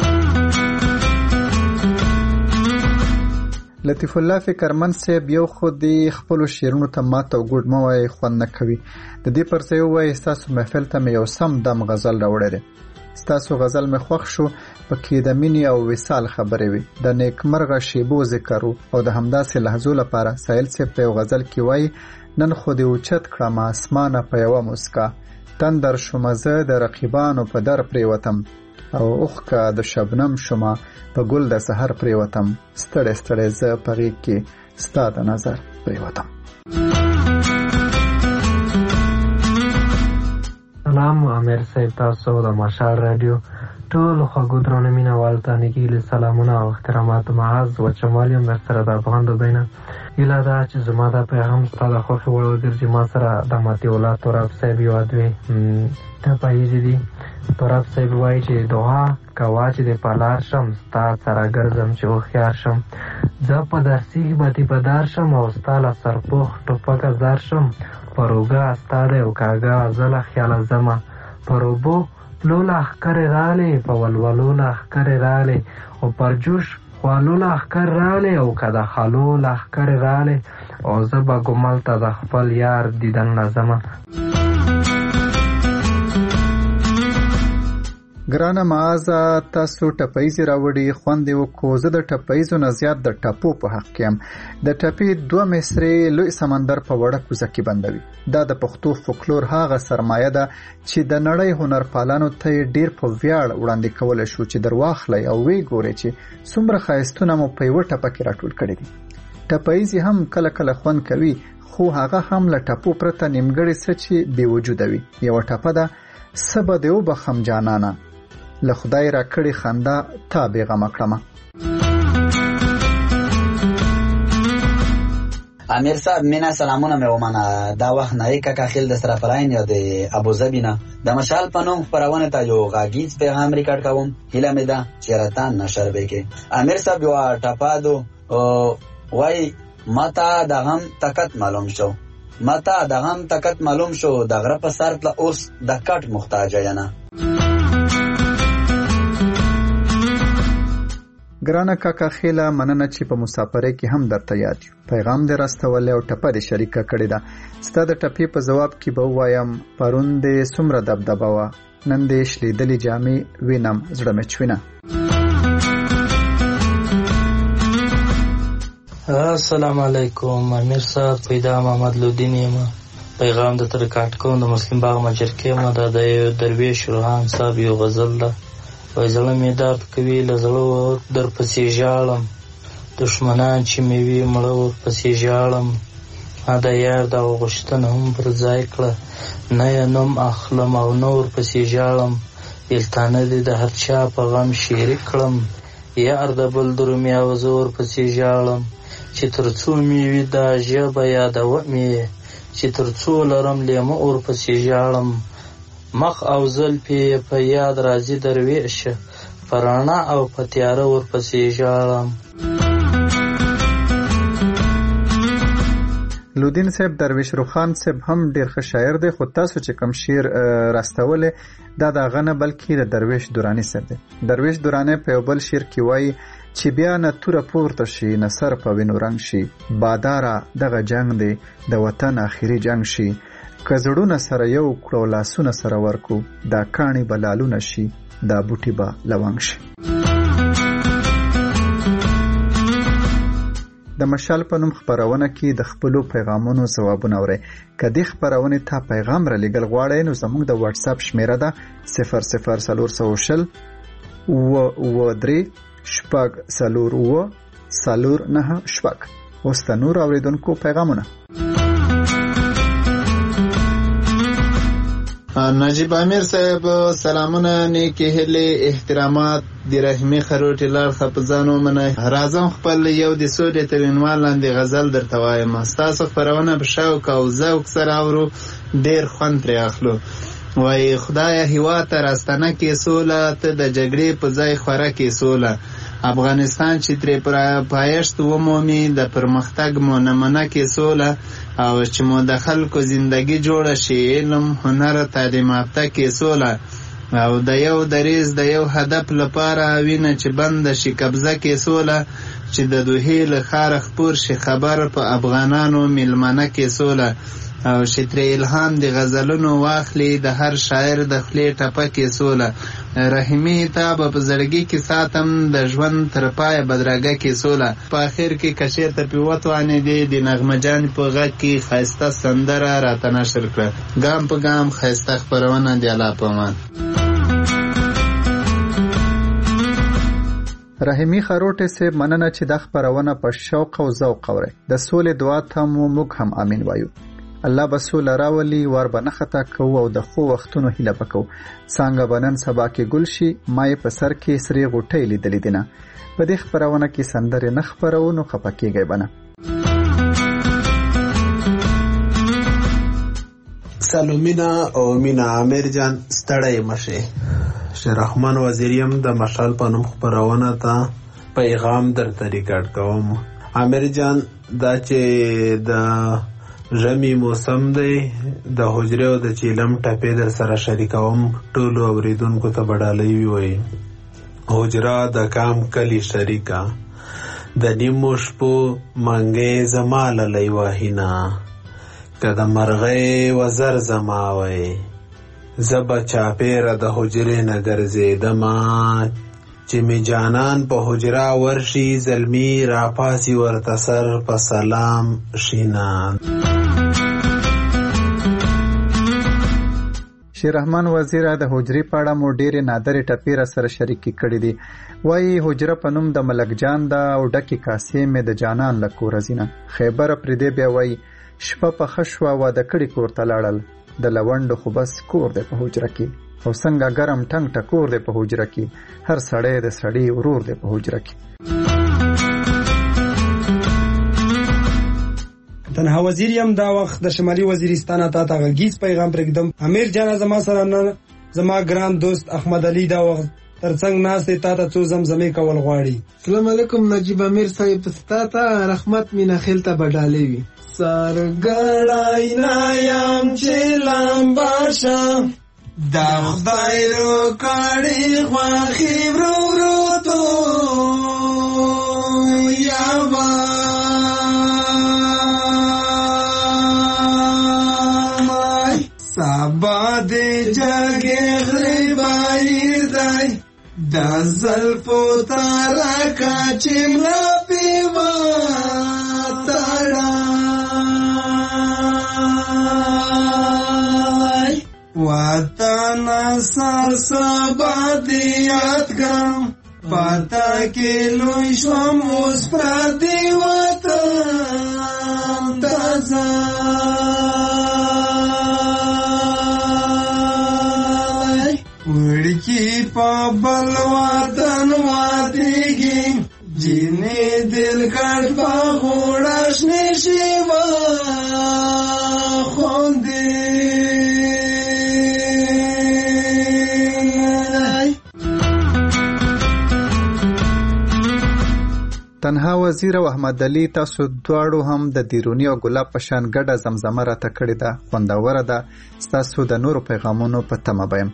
لطیف الله فکرمند صاحب یو خو د خپلو شعرونو ته ماته او ګوډ مه وایئ، خوند نه کوي. د دې پر ځای ووایئ ستاسو محفل ته مې یو سم دم غزل راوړی دی. ستاسو غزل مې خوښ شو، پکې د مینې او وصال خبرې وي، د نیکمرغه شیبو ذکر و، او د همداسې لحظو لپاره سایل صاحب په یو غزل کې وایي نن خو دې اوچت کړم اسمانه په یوه مسکا، تندر شومه زه د رقیبانو په در پرېوتم، او اوښکه د شبنم شومه په ګل د سحر پرېوتم، ستړی ستړی زه په غېږ کې ستا د نظر پرېوتم. سلام امیر صاحب، تاسو د مشال رادیو ټول خوږو درنو مینوالو ته نږدې سلامونه او احترامات. معاذ وچمال یم در سره د افغان دوبۍ نه. هیله ده چې زما دا پیغام ستا د خوښې وړ وګرځي. ما سره د مطیع الله تراب صاحب یو دوې ټپاییزې دي. تراب صاحب وایي چې دعا کوه چې د پلار شم، ستا سره ګرځم چې هوښیار شم، زه په درسي به دې بدار شم، او ستا له سرپوښ ټوپکه زار شم، پر اوږه ستا دی او کاږه زه له خیاله ځمه، پر اوبو تلو لښکرې رالې په ولولو لښکرې رالې او پر جوش خوالو لښکر رالې او که د خالو لښکرې رالې او زه به ګمل ته د خپل یار دیدن لازمه. ګرانه معاذه تاسو ټپیزې راوړي خوند یې وکړو. زه د ټپیزو نه زیات د ټپو په حق کې یم. د ټپې 2 مصرې لوی سمندر په وړه کوزه کې بندوي. دا د پښتو فولکلور هغه سرمایه ده چې د نړۍ هنرپالانو ته یې ډیر په ویاړ وړاندې کولی شو چې درواخلی او وی ګورئ چې څومره ښایستونه مو په یوه ټپه کې راټول کړي دي. ټپیزې هم کله کله خوند کوي خو هغه هم له ټپو پرته نیمګړې څه چې بې وجوده وي. یوه ټپه ده څه به دې وبخم جانانه له خدای را کړې خندا تا بېغمه کړمه. امیر صاحب مینا سلامونه مې ومنه. دا وخت نایي کاکا خیل د سرافراین یا د ابوظبي نه د مشال په نوم خپرونې ته یو غږیز پیغام ریکارډ کوم. هیله مې ده چې راتان نشر به کې. امیر صاحب یوه ټپه ده وایي ماته د غم طاقت معلوم شو، ماته د غم طاقت معلوم شو، د غره په سر تله اوس د کټ محتاجه ینه. ګرانه کاکا خیله مننه چې په مسافرۍ کې هم درته یاد یو. پیغام دې راستولی او ټپه دې شریکه کړې ده. ستا د ټپې په ځواب کې به ووایم پرون دې څومره دبدبه وه، نن دې شلیدلې جامې وینم زړه مې چوینه. السلام علیکم امیر صاحب، پیدا محمد لودین یم. پیغام د تر کاټ کوم د مسلم باغ مجر کې ما د درویش روحان صاحب یو غزل ده. وای زړه مې درد کوي له زړه در پسې ژاړم، دشمنان چې مې وي مړه ورپسې ژاړم. ما د یار د غوښتنه هم پر ځای کړه، نه یې نوم اخلم او نه ورپسې ژاړم. بیلتانه دې د هر چا په غم شریک کړم، یار د بل درومې او زه ورپسې ژاړم. چې تر څو مې وي دا ژبه یادوه مې، چې تر څو لرم لیمه ورپسې ژاړم. مخ او زلفې په یاد راځي درویشه، په رڼا او په تیاره ورپسې ژاړم. لودین صاحب درویش روخان صاحب هم ډیر ښه شاعر دی، خو تاسو چې کوم شعر راستولی دا د هغه نه بلکې د درویش دراني صاحب دی. درویش دراني په یو بل شعر کې وایي چې بیا نه توره پورته شي نه سر په وینو رنګ شي، باداره دغه جنگ دی د وطن آخري جنگ شي. که زړونه سره یو کړو لاسونه سره ورکو، دا کاڼي به لالونه شي دا بوټي به لونګ شي. د مشال په نوم خپرونه کې د خپلو پیغامونو ځوابونه اورئ. که دې خپرونې ته پیغام را لیږل غواړئ نو زموږ د واتساپ شمیره ده 00420 93 شپږ 0494 اوس د نور اورېدونکو پیغامونه. نجیب امیر صاحب سلامونه، نیکی هیلې، احترامات د رحمي خروټې لار خپزانو منه. راځم خپل یو د سولې تر عنوان لاندې غزل درته وایم. ستاسو خپرونه په شوق او ذوق سره اورو، ډېر خوند ترې اخلو. وایي خدایه هیواد ته راستنه کې سوله، ته د جګړې په ځای خوره کې سوله. افغانستان چې ترې پایښت ومومي، د پرمختګ مو نمونه کې سوله. او چې مو د خلکو زندگی جوړه شي، علم هنر تعلیم یافته کې سوله. او د یو دریز د یو هدف لپاره وینه چې بند شي قبضه کې سوله. چې د دوحې له ښاره خپور شي خبر په افغانانو میلمنه کې سوله. او چې ترې الهام د غزلونو واخلي، د هر شاعر د خولې ټپه کې سوله. رحمي تا به په زړګي کې ساتم، د ژوند تر پایه بدرګه کې سوله. په اخر کې که چېرته پې وتوانېدې د نغمه جان په غږ کې ښایسته سندره راته نشر کړه. ګام په ګام ښایسته خپرونه د الله په امان. رحیمي خروټې صاحب مننه چې دا خپرونه په شوق او ذوق اورئ. د سولې دعا ته مو موږ هم امین وایو. الله به سوله راولي، ور به نه خطا کوو او د ښو وختونو هیله به کوو. څانګه به نن سبا کې ګل شي، ما یې په سر کې سرې غوټۍ لیدلې دي نه. په دې خپرونه کې سندرې نه خپرو نو خفه کېږئ به نه. سلامونه او مینا امیر جان، ستړی مشه. شیررحمان وزیریم د مشال په نوم خپرونه ته پیغام درته ریکارډ کوم. امیر جان دا چې د ژمی موسم دی د حجرې او د چیلم ټپې در سره شریکوم. ټولو اوریدونکو ته بډالۍ وي. حجره د کام کلی شریکه د نیمو شپو منګې زما للی وهینا که د مرغۍ وزر زما وی زه به چاپېره د حجرې نه ګرځېدمه چې می جانان په حجره ورشي زلمی راپاسی ورته سر په سلام شینا. شیر رحمان وزیره د حجرې په اړه مو ډېرې نادرې ټپې را سره شریکې کړې دي. وایي حجره په نوم د ملک جان ده او ډکې کاسې مې د جانان له کوره ځینه. خیبره پرې بیا وایي شپه پخه شوه واده کړي کور ته لاړل د لونډو خو بس کور دی په حجره کې او څنګه ګرم ټنګ ټکور دی په حجره کې هر سړی د سړي ورور دی په حجره کې. تنها وزیر یم دا وخت د شمالي وزیرستان ته غږیز پیغام پرېږدم. امیر جان زما سره نه زما ګران دوست احمد علي دا وخت ترڅنګ ناست تا ته څو زمزمې کول غواړي. السلام علیکم نجیب امیر صاحب ستا ته رحمت مینا خیل ته بډالې وي. سرګړای نه یم چې لامباشه دا خدای رو کړي خواخي ورو ورو تو یا با سبا دې جګې غریبای دی د زلفو تارا کاچم لا پیوا تړای وطن سر سبا دې یادګم پتا کې لوی شوم اوس پردي وطن تازه وړکی په بل وطن وادیږي جینې دل کړ په غوړش نشي وا خوندې. تنها وزیر او احمد علي تاسو دواړو هم د دیرونی او ګلاب په شان ګډه زمزمه راته کړې ده. خوندوره ده. ستاسو د نورو پیغامونو په تمه بیم.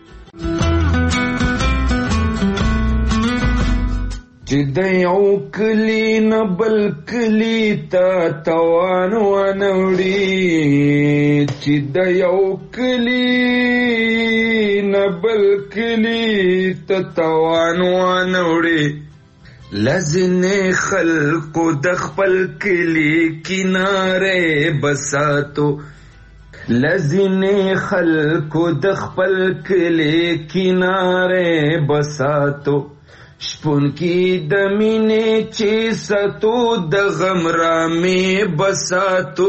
چې د یو کلی نه بل کلی ته توان ونوړي چې د یو کلی نه بل کلی ته توان ونوړي لزنې خلقو د خپل کلی کناره بساتو لزنې خلقو د خپل کلی کناره بساتو شپون کی د مینې چې ستو د غم رامې بساتو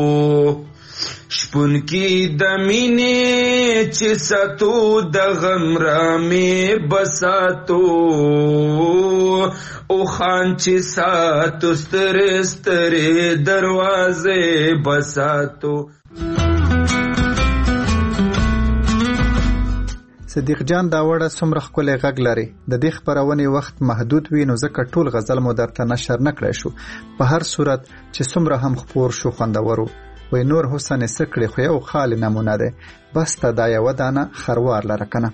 شپون کی د مینې چې ستو د غم رامې بساتو او خان چې ساتو سترې سترې دروازې بساتو. صدیق جان دا وړه څومره ښکلی غږ لري. د دې خپرونې وخت محدود وي نو ځکه ټول غزل مو درته نشر نه کړی شو. په هر صورت چې څومره هم خپور شو خوندورو. وی نور حسن یې څه کړي خو یو خالي نمونه دی. بس ته دا یوه دانه خروار لره کنه.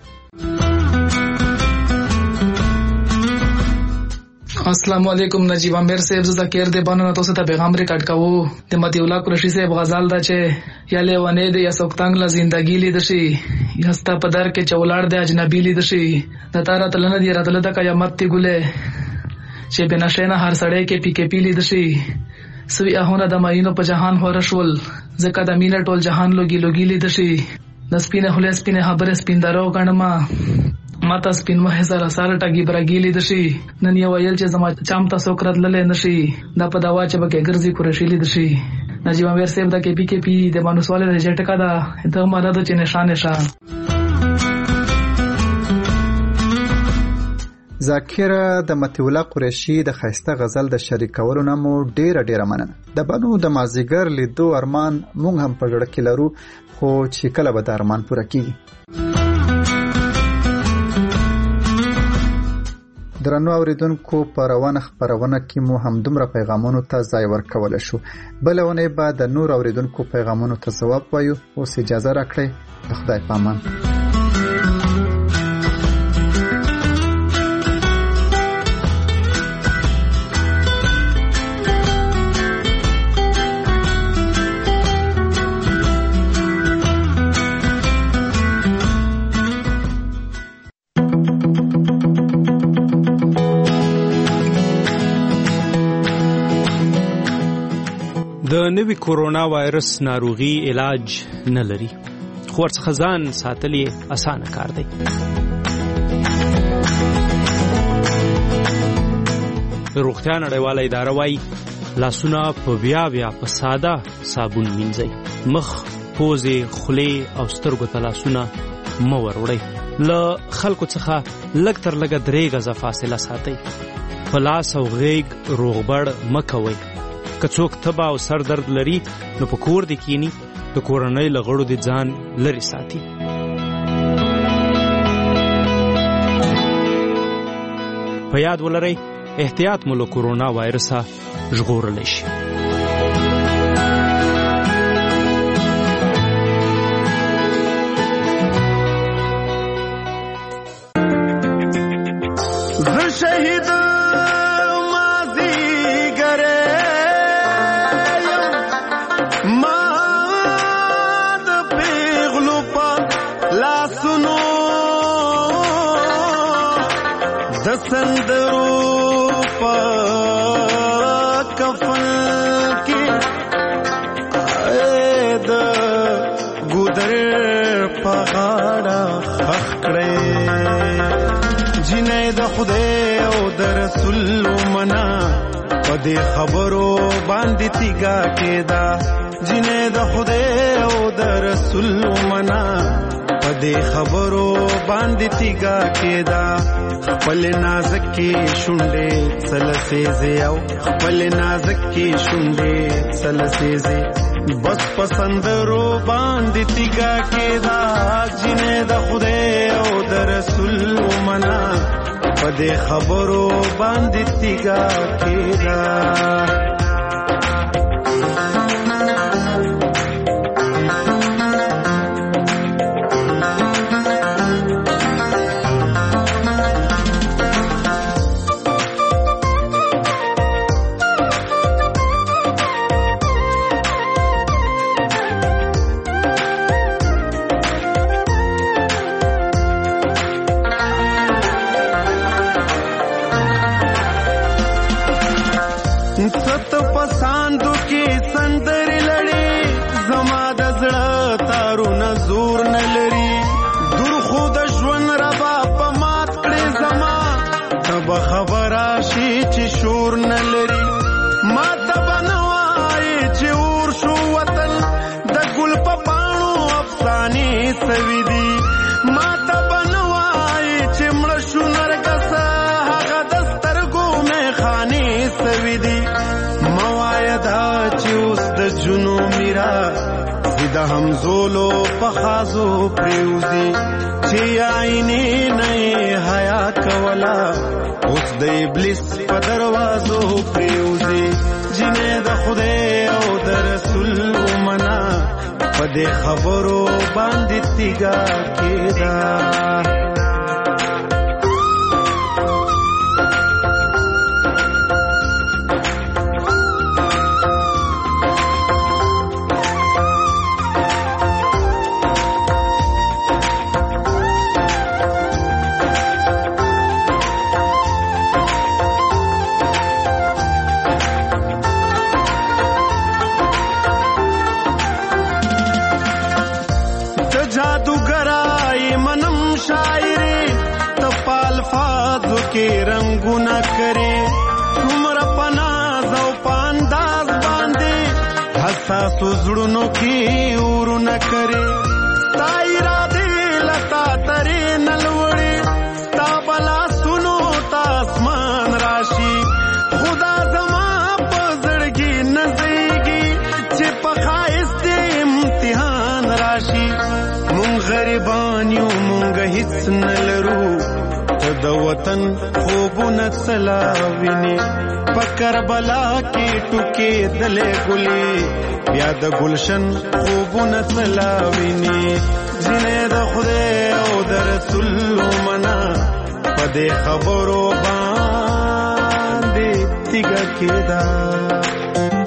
السلام علیکم نجیب امیر صاحب زه ذکر دی بانو نه تاسو ته پیغام ریکارډ کوو. د متی الله قریشی صاحب غزل دا چې یا لیوانې دی یا سوکتنګ له زندګی لید شي یا ستا په در کې چولاړ دی اجنبی لید شي د تاره تلنه دی راتله د قیامت تی ګله چې بنا شینه هر سړی کې پی کې پی لید شي سوی اهونه د ماینو په جهان هورشول زکه د مینه ټول جهان لوګي لوګي لید شي د سپینه خله سپینه خبره سپیندارو غنما ماته سپین وه سره سره ټاګي برګیلی دشي نن یو ویل چې زما چام تاسو کرد للې نشي دا په داوا چې بګه ګرځي کورشیلی دشي نجیب امیر صاحب دا کې پی کې پی د مانوسواله د جټکا دا ته ماده د چې نشان نشان. ذاکره د متی الله قریشی د خاسته غزل د شریکولو نه مو ډیره مننه. د بنو د مازیګر لیدو ارمان مونږ هم په جوړ کې لرو خو چې کله به د ارمان پوره کیږي. درنو اوریدونکو په روانه خپرونه کې مو همدومره پیغامونو ته ځای ورکولی شو. بله اونۍ به د نور اوریدونکو پیغامونو ته ځواب وایو. اوس اجازه راکړئ. د خدای په امان. د نوي کورونا وایرس ناروغي علاج نه لري، خو ورڅخه ځان ساتل یې اسانه کار دی. روغتیا نړیواله اداره وایي لاسونه په بیا په ساده صابون مینځئ. مخ، پوزې، خولې او سترګو ته لاسونه مه وروړئ. له خلکو څخه لږ تر لږه 3 غزه فاصله ساتئ. په لاس او غیږ روغبړ مه کوئ. که څوک تبه او سر درد لري نو په کور دې کینی، د کورنۍ له غړو دې ځان لرې ساتي. په یاد ولرئ احتیاط مو له کورونا وایرسه ژغورلی شي. زه شهید سندرو پا کفن کی اید گودر پاڑا خخ کرے جنہیں دا خدے او دا رسول منا پدے خبرو باندی تیگا کے دا جنہیں دا خدے او دا رسول منا پدے خبرو باندی تیگا کے دا خپل نازک کی شونډې سلسیزې او خپل نازک کی شونډې سلسیزې بس پسندرو باندې تیګا کېدا جنې د خدای او د رسول منا پدې خبرو باندې تیګا کېدا. د همزولو پخازو پریوزی چی آئینی نئی حیا کولا اوس د ابلیس په دروازو پریوزی جنې د خدای او د رسول منا په دې خبرو باندې تیګا کېدا. के रंगुना करे तुमरा पनाज औ पांदाज बांधे हसासु जुड़नों की उरु न करे ताईरा दे लता तरे नलवड़े ताबला सुनो तासमान राशि खुदा जमा पजड़गी नजरेगी चिपखाइस दे इम्तिहान राशि मुंग गरीबानियों मुंग हिस्स नलरू د وطن خوبونه سلاویني په کربلا کې ټوکې دلې ګلې بیا د گلشن خوبونه سلاویني ځینې د خدای او د رسول منا په دې خبرو باندې تیګه کېدا